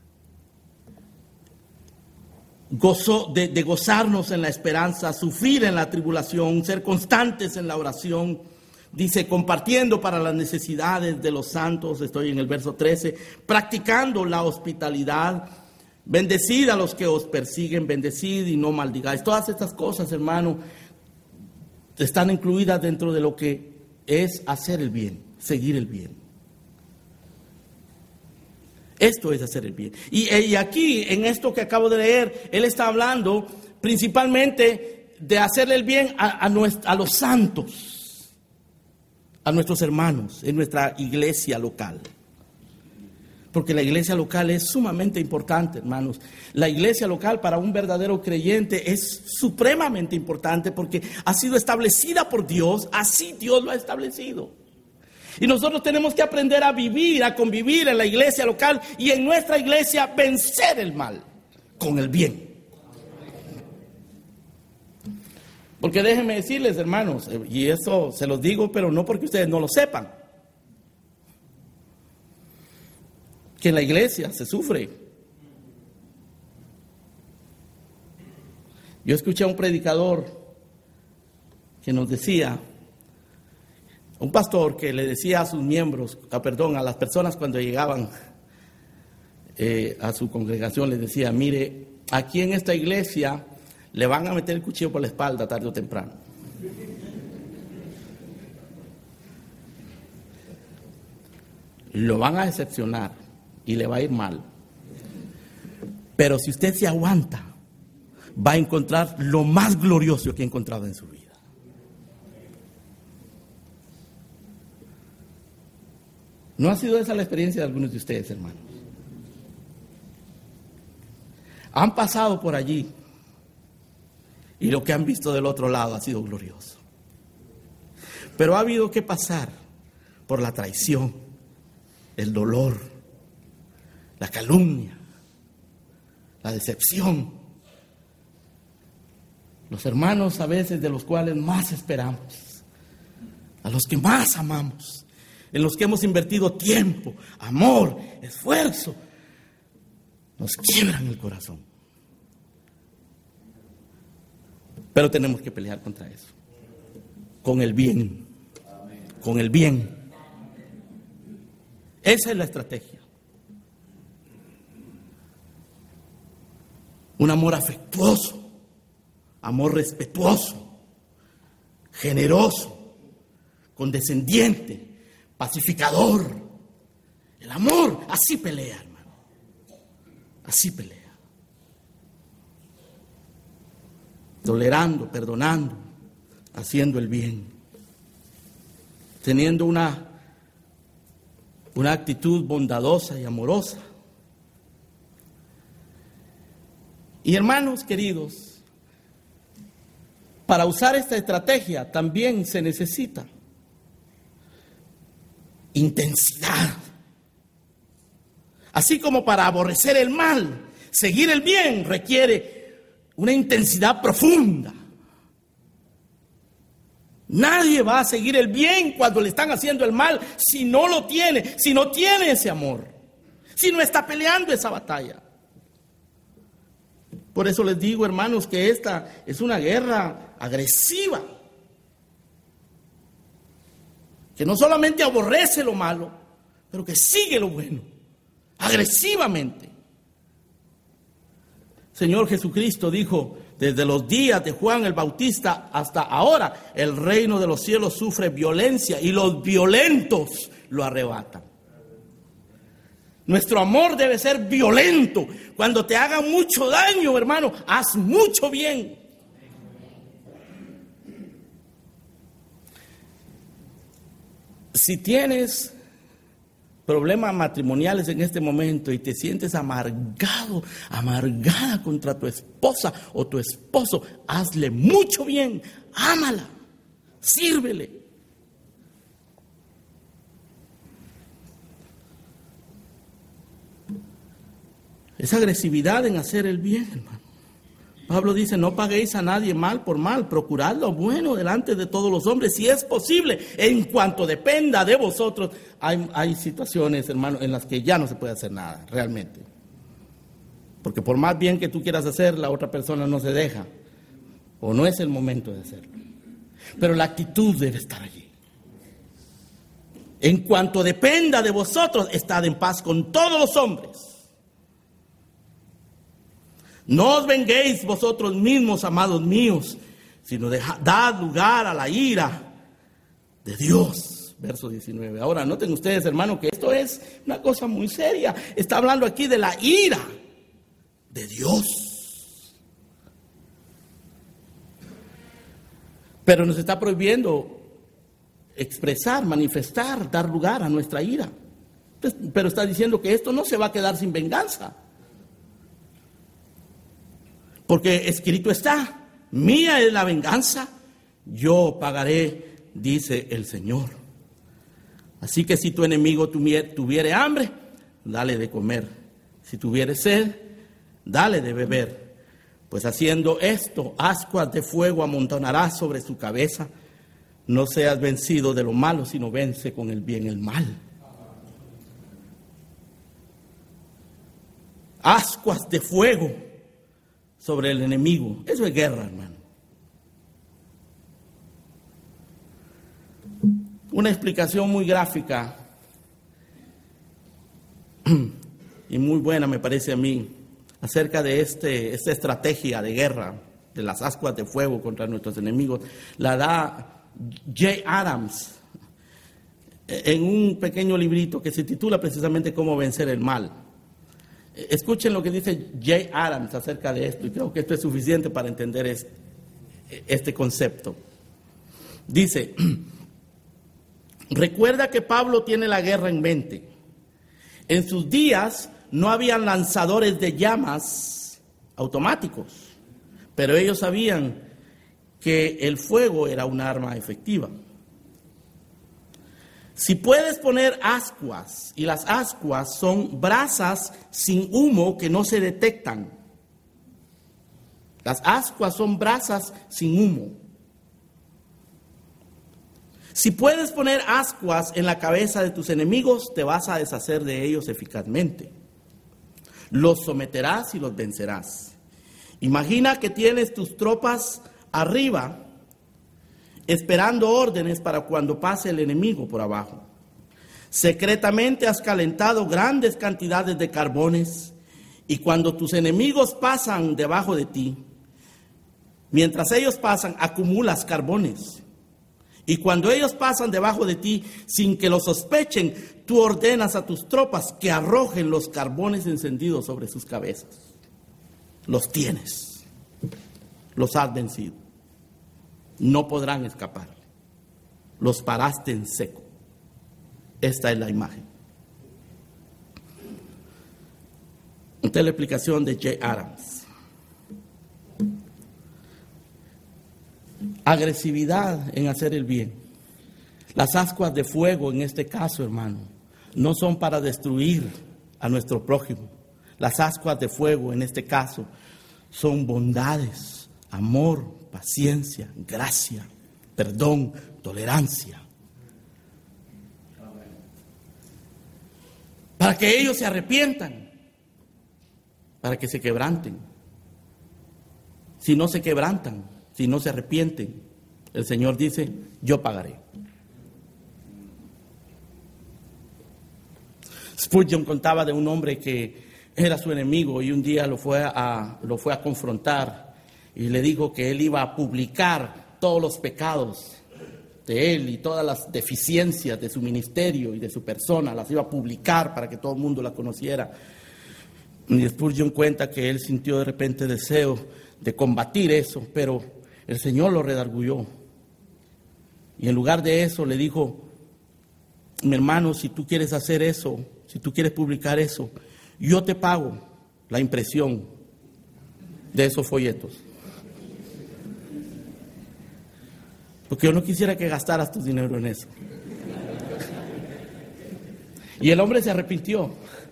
gozo, de, de gozarnos en la esperanza, sufrir en la tribulación, ser constantes en la oración. Dice, compartiendo para las necesidades de los santos, estoy en el verso trece, practicando la hospitalidad, bendecid a los que os persiguen, bendecid y no maldigáis. Todas estas cosas, hermano, están incluidas dentro de lo que es hacer el bien, seguir el bien. Esto es hacer el bien. Y, y aquí, en esto que acabo de leer, él está hablando principalmente de hacerle el bien a, a, nuestra, a los santos, a nuestros hermanos en nuestra iglesia local. Porque la iglesia local es sumamente importante, hermanos. La iglesia local para un verdadero creyente es supremamente importante porque ha sido establecida por Dios, así Dios lo ha establecido. Y nosotros tenemos que aprender a vivir, a convivir en la iglesia local y en nuestra iglesia vencer el mal con el bien. Porque déjenme decirles, hermanos, y eso se los digo, pero no porque ustedes no lo sepan, que en la iglesia se sufre. Yo escuché a un predicador que nos decía, un pastor que le decía a sus miembros, a, perdón, a las personas cuando llegaban eh, a su congregación, les decía, mire, aquí en esta iglesia le van a meter el cuchillo por la espalda tarde o temprano. Lo van a decepcionar y le va a ir mal. Pero si usted se aguanta, va a encontrar lo más glorioso que ha encontrado en su vida. ¿No ha sido esa la experiencia de algunos de ustedes, hermanos? Han pasado por allí y lo que han visto del otro lado ha sido glorioso. Pero ha habido que pasar por la traición, el dolor, la calumnia, la decepción. Los hermanos a veces de los cuales más esperamos, a los que más amamos, en los que hemos invertido tiempo, amor, esfuerzo, nos quiebran el corazón. Pero tenemos que pelear contra eso, con el bien, con el bien. Esa es la estrategia. Un amor afectuoso, amor respetuoso, generoso, condescendiente, pacificador. El amor así pelea, hermano. Así pelea. Tolerando, perdonando, haciendo el bien. Teniendo una, una actitud bondadosa y amorosa. Y hermanos queridos, para usar esta estrategia también se necesita intensidad. Así como para aborrecer el mal, seguir el bien requiere una intensidad profunda. Nadie va a seguir el bien cuando le están haciendo el mal si no lo tiene, si no tiene ese amor, si no está peleando esa batalla. Por eso les digo, hermanos, que esta es una guerra agresiva, que no solamente aborrece lo malo, pero que sigue lo bueno, agresivamente. Señor Jesucristo dijo, desde los días de Juan el Bautista hasta ahora, el reino de los cielos sufre violencia y los violentos lo arrebatan. Nuestro amor debe ser violento. Cuando te hagan mucho daño, hermano, haz mucho bien. Si tienes problemas matrimoniales en este momento y te sientes amargado, amargada contra tu esposa o tu esposo, hazle mucho bien, ámala, sírvele. Esa agresividad en hacer el bien, hermano. Pablo dice, no paguéis a nadie mal por mal, procurad lo bueno delante de todos los hombres, si es posible, en cuanto dependa de vosotros. Hay, hay situaciones, hermano, en las que ya no se puede hacer nada, realmente. Porque por más bien que tú quieras hacer, la otra persona no se deja, o no es el momento de hacerlo. Pero la actitud debe estar allí. En cuanto dependa de vosotros, estad en paz con todos los hombres. No os venguéis vosotros mismos, amados míos, sino dejad, dad lugar a la ira de Dios. Verso diecinueve. Ahora, noten ustedes, hermano, que esto es una cosa muy seria. Está hablando aquí de la ira de Dios. Pero nos está prohibiendo expresar, manifestar, dar lugar a nuestra ira. Pero está diciendo que esto no se va a quedar sin venganza. Porque escrito está, mía es la venganza, yo pagaré, dice el Señor. Así que si tu enemigo tuviere hambre, dale de comer. Si tuviere sed, dale de beber. Pues haciendo esto, ascuas de fuego amontonarás sobre su cabeza. No seas vencido de lo malo, sino vence con el bien el mal. Ascuas de fuego sobre el enemigo. Eso es guerra, hermano. Una explicación muy gráfica y muy buena me parece a mí acerca de este, esta estrategia de guerra de las ascuas de fuego contra nuestros enemigos la da Jay Adams en un pequeño librito que se titula precisamente Cómo vencer el mal. Escuchen lo que dice Jay Adams acerca de esto, y creo que esto es suficiente para entender este, este concepto. Dice, recuerda que Pablo tiene la guerra en mente. En sus días no habían lanzadores de llamas automáticos, pero ellos sabían que el fuego era un arma efectiva. Si puedes poner ascuas, y las ascuas son brasas sin humo que no se detectan. Las ascuas son brasas sin humo. Si puedes poner ascuas en la cabeza de tus enemigos, te vas a deshacer de ellos eficazmente. Los someterás y los vencerás. Imagina que tienes tus tropas arriba, esperando órdenes para cuando pase el enemigo por abajo. Secretamente has calentado grandes cantidades de carbones, y cuando tus enemigos pasan debajo de ti, mientras ellos pasan, acumulas carbones. Y cuando ellos pasan debajo de ti sin que lo sospechen, tú ordenas a tus tropas que arrojen los carbones encendidos sobre sus cabezas. Los tienes, los has vencido. No podrán escapar. Los paraste en seco. Esta es la imagen. Esta es la explicación de Jay Adams. Agresividad en hacer el bien. Las ascuas de fuego, en este caso, hermano, no son para destruir a nuestro prójimo. Las ascuas de fuego, en este caso, son bondades, amor, paciencia, gracia, perdón, tolerancia. Para que ellos se arrepientan, para que se quebranten. Si no se quebrantan, si no se arrepienten, el Señor dice, yo pagaré. Spurgeon contaba de un hombre que era su enemigo y un día lo fue a, lo fue a confrontar y le dijo que él iba a publicar todos los pecados de él y todas las deficiencias de su ministerio y de su persona, las iba a publicar para que todo el mundo la conociera. Y Spurgeon cuenta que él sintió de repente deseo de combatir eso, pero el Señor lo redarguyó. Y en lugar de eso le dijo, mi hermano, si tú quieres hacer eso, si tú quieres publicar eso, yo te pago la impresión de esos folletos. Porque yo no quisiera que gastaras tu dinero en eso. Y el hombre se arrepintió.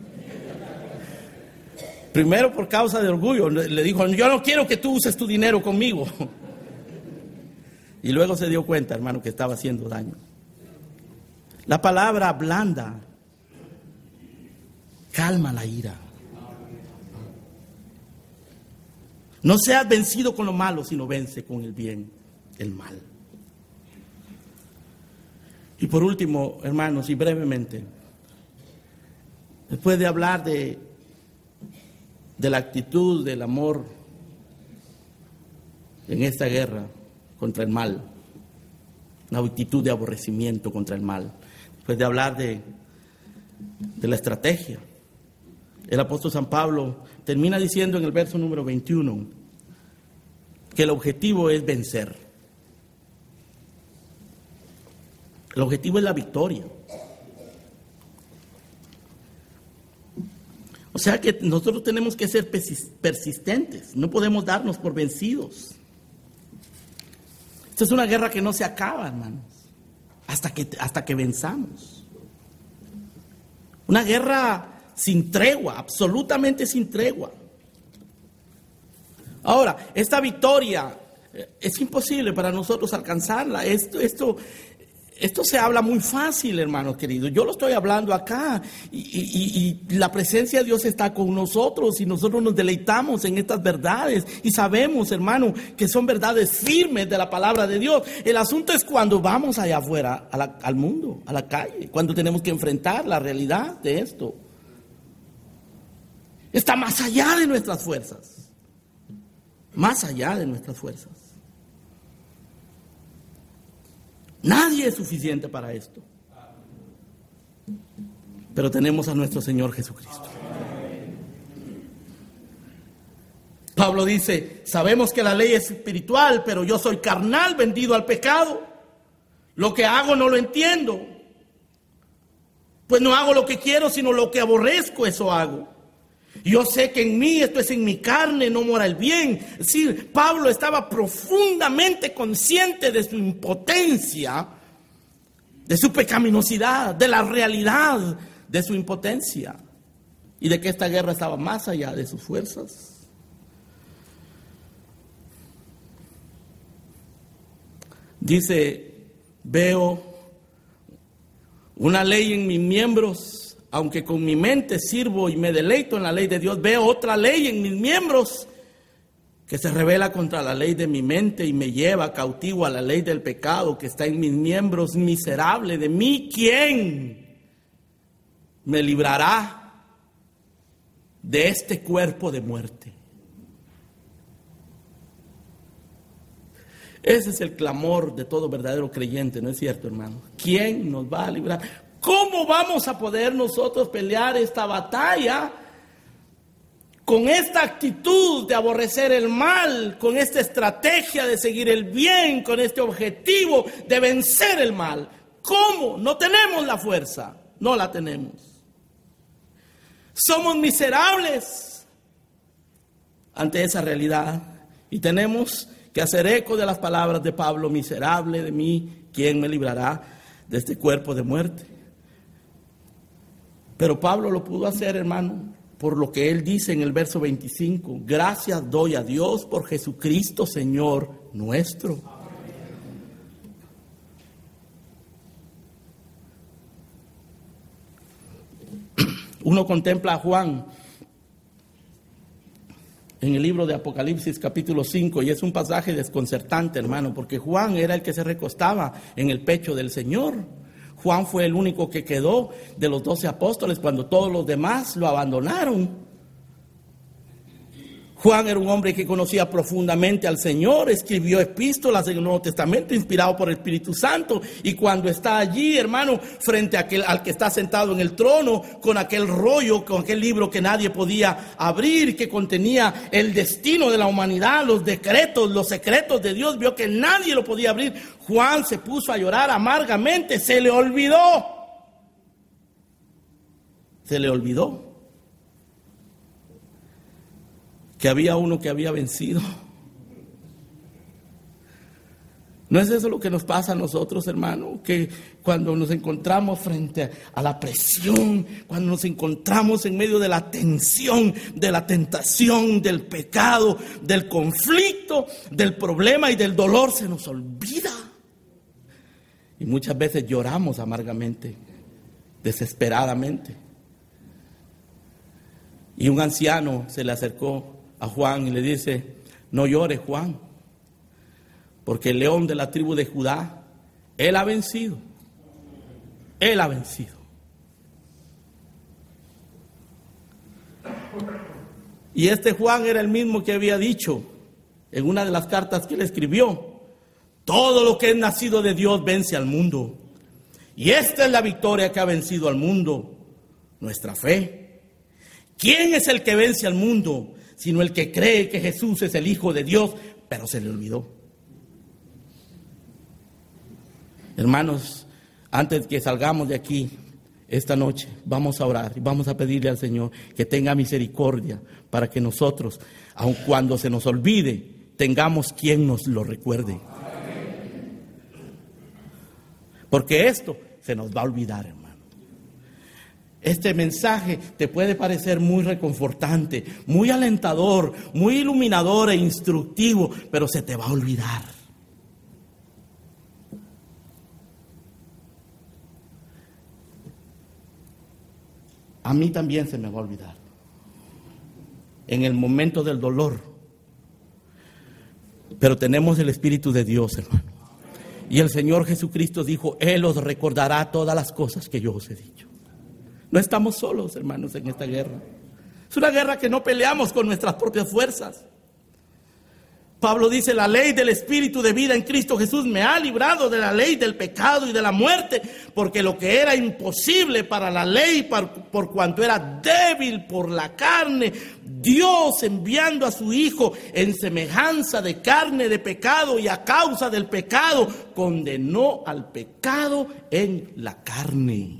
Primero por causa de orgullo. Le dijo, yo no quiero que tú uses tu dinero conmigo. Y luego se dio cuenta, hermano, que estaba haciendo daño. La palabra blanda calma la ira. No seas vencido con lo malo, sino vence con el bien, el mal. Y por último, hermanos, y brevemente, después de hablar de, de la actitud del amor en esta guerra contra el mal, una actitud de aborrecimiento contra el mal, después de hablar de, de la estrategia, el apóstol San Pablo termina diciendo en el verso número veintiuno que el objetivo es vencer. El objetivo es la victoria. O sea que nosotros tenemos que ser persistentes, no podemos darnos por vencidos. Esta es una guerra que no se acaba, hermanos, hasta que, hasta que venzamos. Una guerra sin tregua, absolutamente sin tregua. Ahora, esta victoria es imposible para nosotros alcanzarla. Esto, esto, esto se habla muy fácil, hermanos queridos. Yo lo estoy hablando acá y, y, y la presencia de Dios está con nosotros y nosotros nos deleitamos en estas verdades y sabemos, hermano, que son verdades firmes de la palabra de Dios. El asunto es cuando vamos allá afuera, a la, al mundo, a la calle, cuando tenemos que enfrentar la realidad de esto. Está más allá de nuestras fuerzas. Más allá de nuestras fuerzas. Nadie es suficiente para esto. Pero tenemos a nuestro Señor Jesucristo. Pablo dice, sabemos que la ley es espiritual, pero yo soy carnal, vendido al pecado. Lo que hago no lo entiendo. Pues no hago lo que quiero, sino lo que aborrezco, eso hago. Yo sé que en mí, esto es en mi carne, no mora el bien. Es decir, Pablo estaba profundamente consciente de su impotencia, de su pecaminosidad, de la realidad de su impotencia y de que esta guerra estaba más allá de sus fuerzas. Dice, veo una ley en mis miembros. Aunque con mi mente sirvo y me deleito en la ley de Dios, veo otra ley en mis miembros que se revela contra la ley de mi mente y me lleva cautivo a la ley del pecado que está en mis miembros. Miserable de mí, ¿quién me librará de este cuerpo de muerte? Ese es el clamor de todo verdadero creyente, ¿no es cierto, hermano? ¿Quién nos va a librar? ¿Cómo vamos a poder nosotros pelear esta batalla con esta actitud de aborrecer el mal, con esta estrategia de seguir el bien, con este objetivo de vencer el mal? ¿Cómo? No tenemos la fuerza, no la tenemos. Somos miserables ante esa realidad y tenemos que hacer eco de las palabras de Pablo: miserable de mí, ¿quién me librará de este cuerpo de muerte? Pero Pablo lo pudo hacer, hermano, por lo que él dice en el verso veinticinco: gracias doy a Dios por Jesucristo, Señor nuestro. Uno contempla a Juan en el libro de Apocalipsis capítulo cinco, y es un pasaje desconcertante, hermano, porque Juan era el que se recostaba en el pecho del Señor. Juan fue el único que quedó de los doce apóstoles cuando todos los demás lo abandonaron. Juan era un hombre que conocía profundamente al Señor, escribió epístolas en el Nuevo Testamento inspirado por el Espíritu Santo, y cuando está allí, hermano, frente a aquel, al que está sentado en el trono, con aquel rollo, con aquel libro que nadie podía abrir, que contenía el destino de la humanidad, los decretos, los secretos de Dios, vio que nadie lo podía abrir. Juan se puso a llorar amargamente, se le olvidó, se le olvidó que había uno que había vencido. ¿No es eso lo que nos pasa a nosotros, hermano? Que cuando nos encontramos frente a la presión, cuando nos encontramos en medio de la tensión, de la tentación, del pecado, del conflicto, del problema y del dolor, se nos olvida. Y muchas veces lloramos amargamente, desesperadamente. Y un anciano se le acercó a Juan y le dice: no llores, Juan, porque el león de la tribu de Judá, él ha vencido, él ha vencido. Y este Juan era el mismo que había dicho en una de las cartas que él escribió: todo lo que es nacido de Dios vence al mundo, y esta es la victoria que ha vencido al mundo, nuestra fe. ¿Quién es el que vence al mundo sino el que cree que Jesús es el Hijo de Dios? Pero se le olvidó. Hermanos, antes que salgamos de aquí esta noche, vamos a orar y vamos a pedirle al Señor que tenga misericordia para que nosotros, aun cuando se nos olvide, tengamos quien nos lo recuerde. Porque esto se nos va a olvidar, hermano. Este mensaje te puede parecer muy reconfortante, muy alentador, muy iluminador e instructivo, pero se te va a olvidar. A mí también se me va a olvidar. En el momento del dolor. Pero tenemos el Espíritu de Dios, hermano. Y el Señor Jesucristo dijo: Él os recordará todas las cosas que yo os he dicho. No estamos solos, hermanos, en esta guerra. Es una guerra que no peleamos con nuestras propias fuerzas. Pablo dice: la ley del Espíritu de vida en Cristo Jesús me ha librado de la ley del pecado y de la muerte, porque lo que era imposible para la ley, por, por cuanto era débil por la carne, Dios, enviando a su Hijo en semejanza de carne de pecado y a causa del pecado, condenó al pecado en la carne.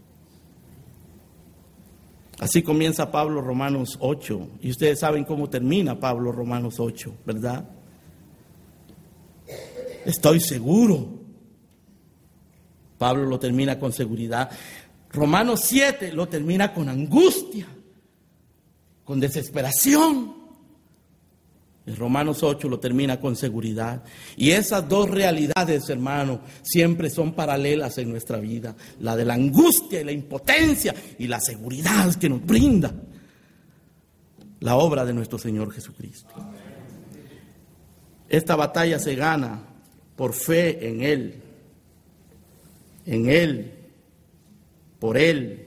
Así comienza Pablo Romanos ocho. Y ustedes saben cómo termina Pablo Romanos ocho, ¿verdad? Estoy seguro. Pablo lo termina con seguridad. Romanos siete lo termina con angustia, con desesperación. Y Romanos ocho lo termina con seguridad. Y esas dos realidades, hermano, siempre son paralelas en nuestra vida. La de la angustia y la impotencia, y la seguridad que nos brinda la obra de nuestro Señor Jesucristo. Esta batalla se gana por fe en Él, en Él, por Él.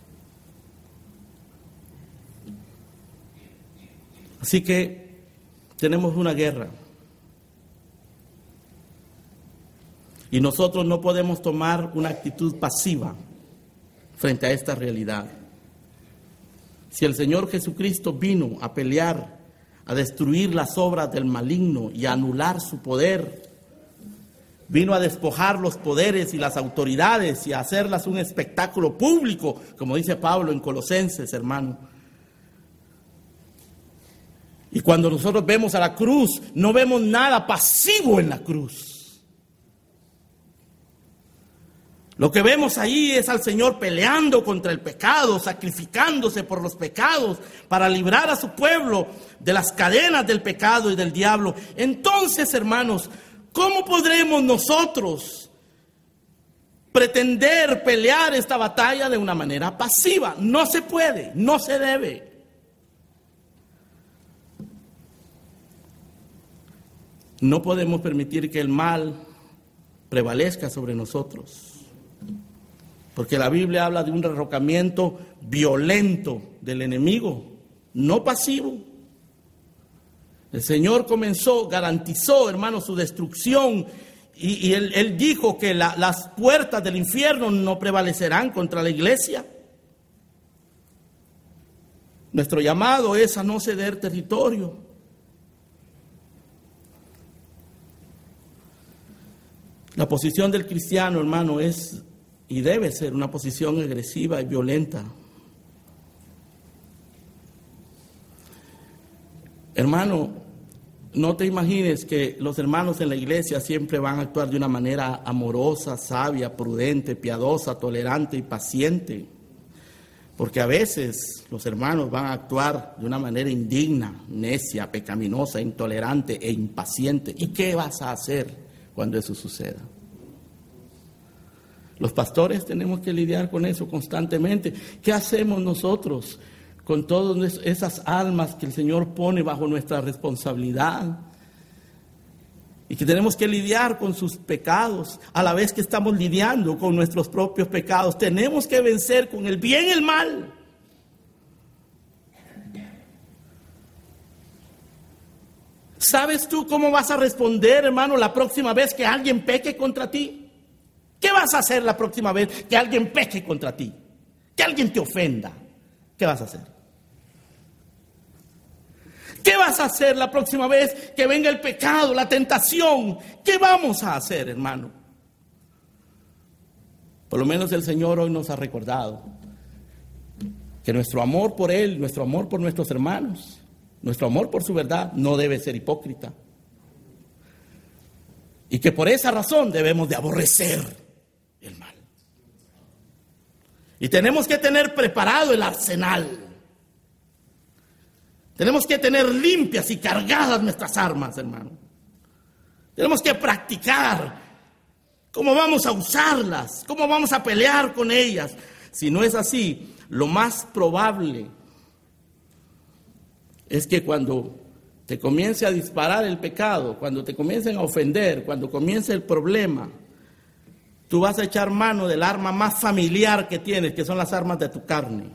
Así que tenemos una guerra. Y nosotros no podemos tomar una actitud pasiva frente a esta realidad. Si el Señor Jesucristo vino a pelear, a destruir las obras del maligno y a anular su poder, vino a despojar los poderes y las autoridades y a hacerlas un espectáculo público, como dice Pablo en Colosenses, hermano. Y cuando nosotros vemos a la cruz, no vemos nada pasivo en la cruz. Lo que vemos ahí es al Señor peleando contra el pecado, sacrificándose por los pecados para librar a su pueblo de las cadenas del pecado y del diablo. Entonces, hermanos, ¿cómo podremos nosotros pretender pelear esta batalla de una manera pasiva? No se puede, no se debe. No podemos permitir que el mal prevalezca sobre nosotros. Porque la Biblia habla de un derrocamiento violento del enemigo, no pasivo. El Señor comenzó, garantizó, hermano, su destrucción. Y, y él, él dijo que la, las puertas del infierno no prevalecerán contra la iglesia. Nuestro llamado es a no ceder territorio. La posición del cristiano, hermano, es y debe ser una posición agresiva y violenta. Hermano, no te imagines que los hermanos en la iglesia siempre van a actuar de una manera amorosa, sabia, prudente, piadosa, tolerante y paciente. Porque a veces los hermanos van a actuar de una manera indigna, necia, pecaminosa, intolerante e impaciente. ¿Y qué vas a hacer cuando eso suceda? Los pastores tenemos que lidiar con eso constantemente. ¿Qué hacemos nosotros con todas esas almas que el Señor pone bajo nuestra responsabilidad? Y que tenemos que lidiar con sus pecados a la vez que estamos lidiando con nuestros propios pecados. Tenemos que vencer con el bien y el mal. ¿Sabes tú cómo vas a responder, hermano, la próxima vez que alguien peque contra ti? ¿Qué vas a hacer la próxima vez que alguien peque contra ti? Que alguien te ofenda. ¿Qué vas a hacer? ¿Qué vas a hacer la próxima vez que venga el pecado, la tentación? ¿Qué vamos a hacer, hermano? Por lo menos el Señor hoy nos ha recordado que nuestro amor por Él, nuestro amor por nuestros hermanos, nuestro amor por su verdad no debe ser hipócrita. Y que por esa razón debemos de aborrecer el mal. Y tenemos que tener preparado el arsenal. Tenemos que tener limpias y cargadas nuestras armas, hermano. Tenemos que practicar cómo vamos a usarlas, cómo vamos a pelear con ellas. Si no es así, lo más probable es que cuando te comience a disparar el pecado, cuando te comiencen a ofender, cuando comience el problema, tú vas a echar mano del arma más familiar que tienes, que son las armas de tu carne.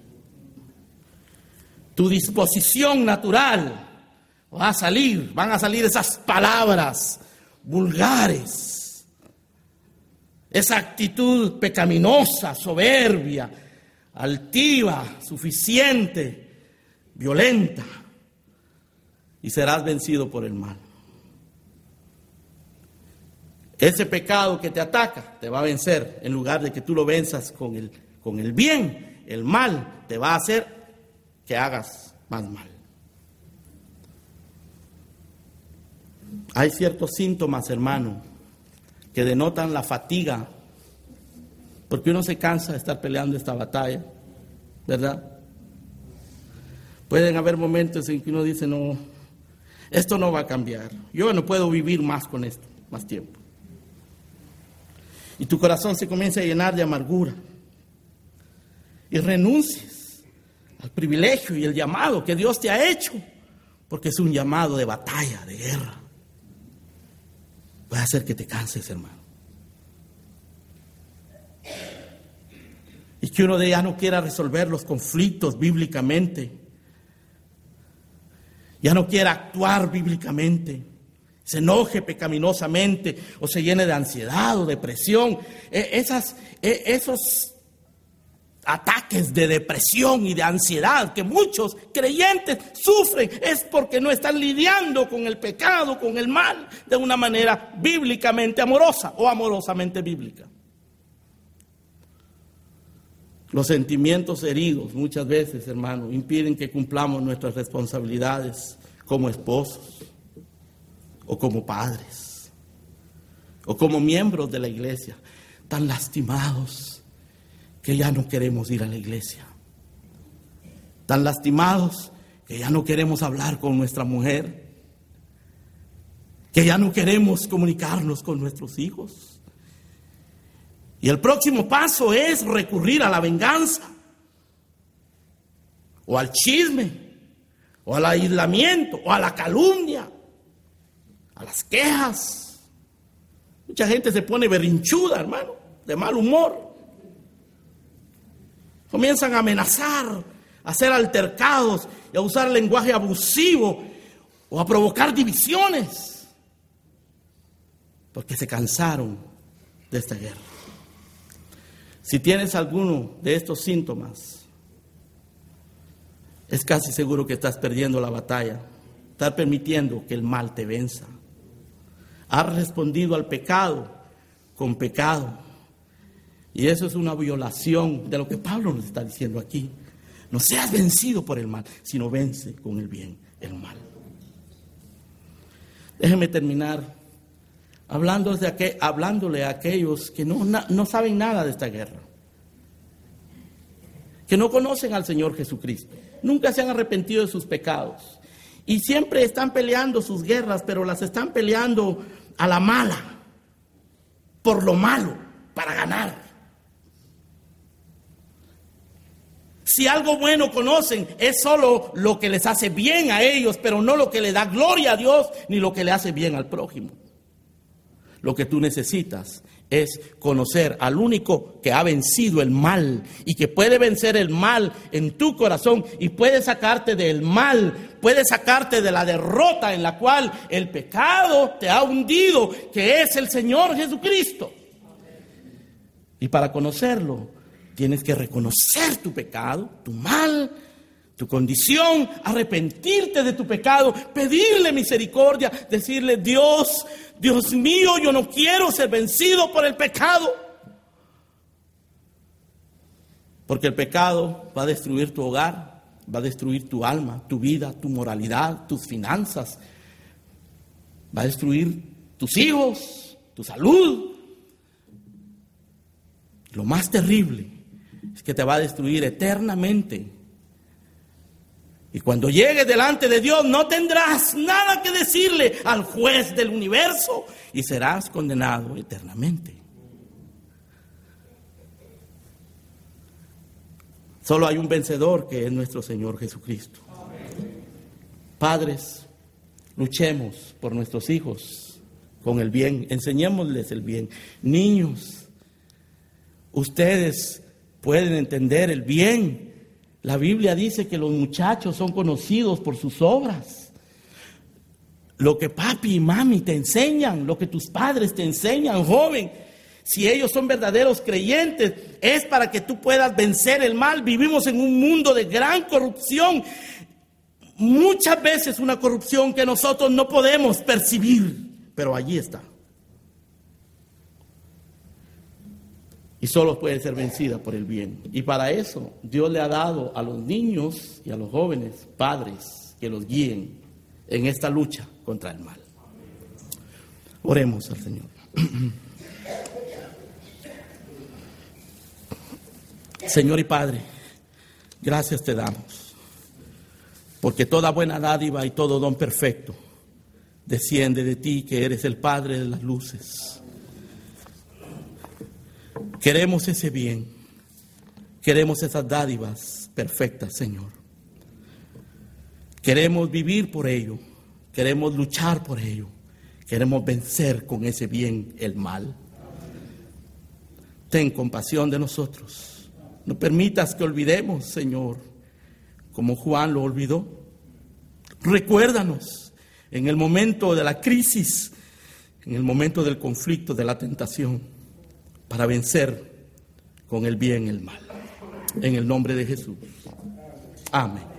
Tu disposición natural va a salir, van a salir esas palabras vulgares, esa actitud pecaminosa, soberbia, altiva, suficiente, violenta, y serás vencido por el mal. Ese pecado que te ataca te va a vencer. En lugar de que tú lo venzas con el, con el bien, el mal te va a hacer que hagas más mal. Hay ciertos síntomas, hermano, que denotan la fatiga, porque uno se cansa de estar peleando esta batalla, ¿verdad? Pueden haber momentos en que uno dice, no, esto no va a cambiar. Yo no puedo vivir más con esto, más tiempo. Y tu corazón se comienza a llenar de amargura. Y renuncias al privilegio y el llamado que Dios te ha hecho, porque es un llamado de batalla, de guerra. Puede hacer que te canses, hermano. Y que uno de ya no quiera resolver los conflictos bíblicamente. ya no quiera actuar bíblicamente, se enoje pecaminosamente o se llene de ansiedad o depresión. Esas, esos ataques de depresión y de ansiedad que muchos creyentes sufren es porque no están lidiando con el pecado, con el mal, de una manera bíblicamente amorosa o amorosamente bíblica. Los sentimientos heridos muchas veces, hermano, impiden que cumplamos nuestras responsabilidades como esposos, o como padres, o como miembros de la iglesia, tan lastimados que ya no queremos ir a la iglesia, tan lastimados que ya no queremos hablar con nuestra mujer, que ya no queremos comunicarnos con nuestros hijos. Y el próximo paso es recurrir a la venganza, o al chisme, o al aislamiento, o a la calumnia, a las quejas. Mucha gente se pone berrinchuda, hermano, de mal humor. Comienzan a amenazar, a hacer altercados y a usar lenguaje abusivo o a provocar divisiones, porque se cansaron de esta guerra. Si tienes alguno de estos síntomas, es casi seguro que estás perdiendo la batalla. Estás permitiendo que el mal te venza. Has respondido al pecado con pecado. Y eso es una violación de lo que Pablo nos está diciendo aquí. No seas vencido por el mal, sino vence con el bien el mal. Déjeme terminar hablando de aquel, hablándole a aquellos que no, na, no saben nada de esta guerra, que no conocen al Señor Jesucristo, nunca se han arrepentido de sus pecados y siempre están peleando sus guerras, pero las están peleando a la mala, por lo malo, para ganar. Si algo bueno conocen, es solo lo que les hace bien a ellos, pero no lo que le da gloria a Dios, ni lo que le hace bien al prójimo. Lo que tú necesitas es conocer al único que ha vencido el mal y que puede vencer el mal en tu corazón y puede sacarte del mal, puede sacarte de la derrota en la cual el pecado te ha hundido, que es el Señor Jesucristo. Y para conocerlo, tienes que reconocer tu pecado, tu mal, tu condición, arrepentirte de tu pecado, pedirle misericordia, decirle: Dios, Dios mío, yo no quiero ser vencido por el pecado. Porque el pecado va a destruir tu hogar, va a destruir tu alma, tu vida, tu moralidad, tus finanzas, va a destruir tus hijos, tu salud. Lo más terrible es que te va a destruir eternamente. Y cuando llegues delante de Dios no tendrás nada que decirle al juez del universo y serás condenado eternamente. Solo hay un vencedor, que es nuestro Señor Jesucristo. Padres, luchemos por nuestros hijos con el bien, enseñémosles el bien. Niños, ustedes pueden entender el bien. La Biblia dice que los muchachos son conocidos por sus obras. Lo que papi y mami te enseñan, lo que tus padres te enseñan, joven, si ellos son verdaderos creyentes, es para que tú puedas vencer el mal. Vivimos en un mundo de gran corrupción, muchas veces una corrupción que nosotros no podemos percibir, pero allí está. Y solo puede ser vencida por el bien. Y para eso Dios le ha dado a los niños y a los jóvenes padres que los guíen en esta lucha contra el mal. Oremos al Señor. Señor y Padre, gracias te damos, porque toda buena dádiva y todo don perfecto desciende de ti, que eres el Padre de las luces. Queremos ese bien, queremos esas dádivas perfectas, Señor. Queremos vivir por ello, queremos luchar por ello, queremos vencer con ese bien el mal. Ten compasión de nosotros, no permitas que olvidemos, Señor, como Juan lo olvidó, Recuérdanos en el momento de la crisis, en el momento del conflicto, de la tentación, para vencer con el bien el mal. En el nombre de Jesús. Amén.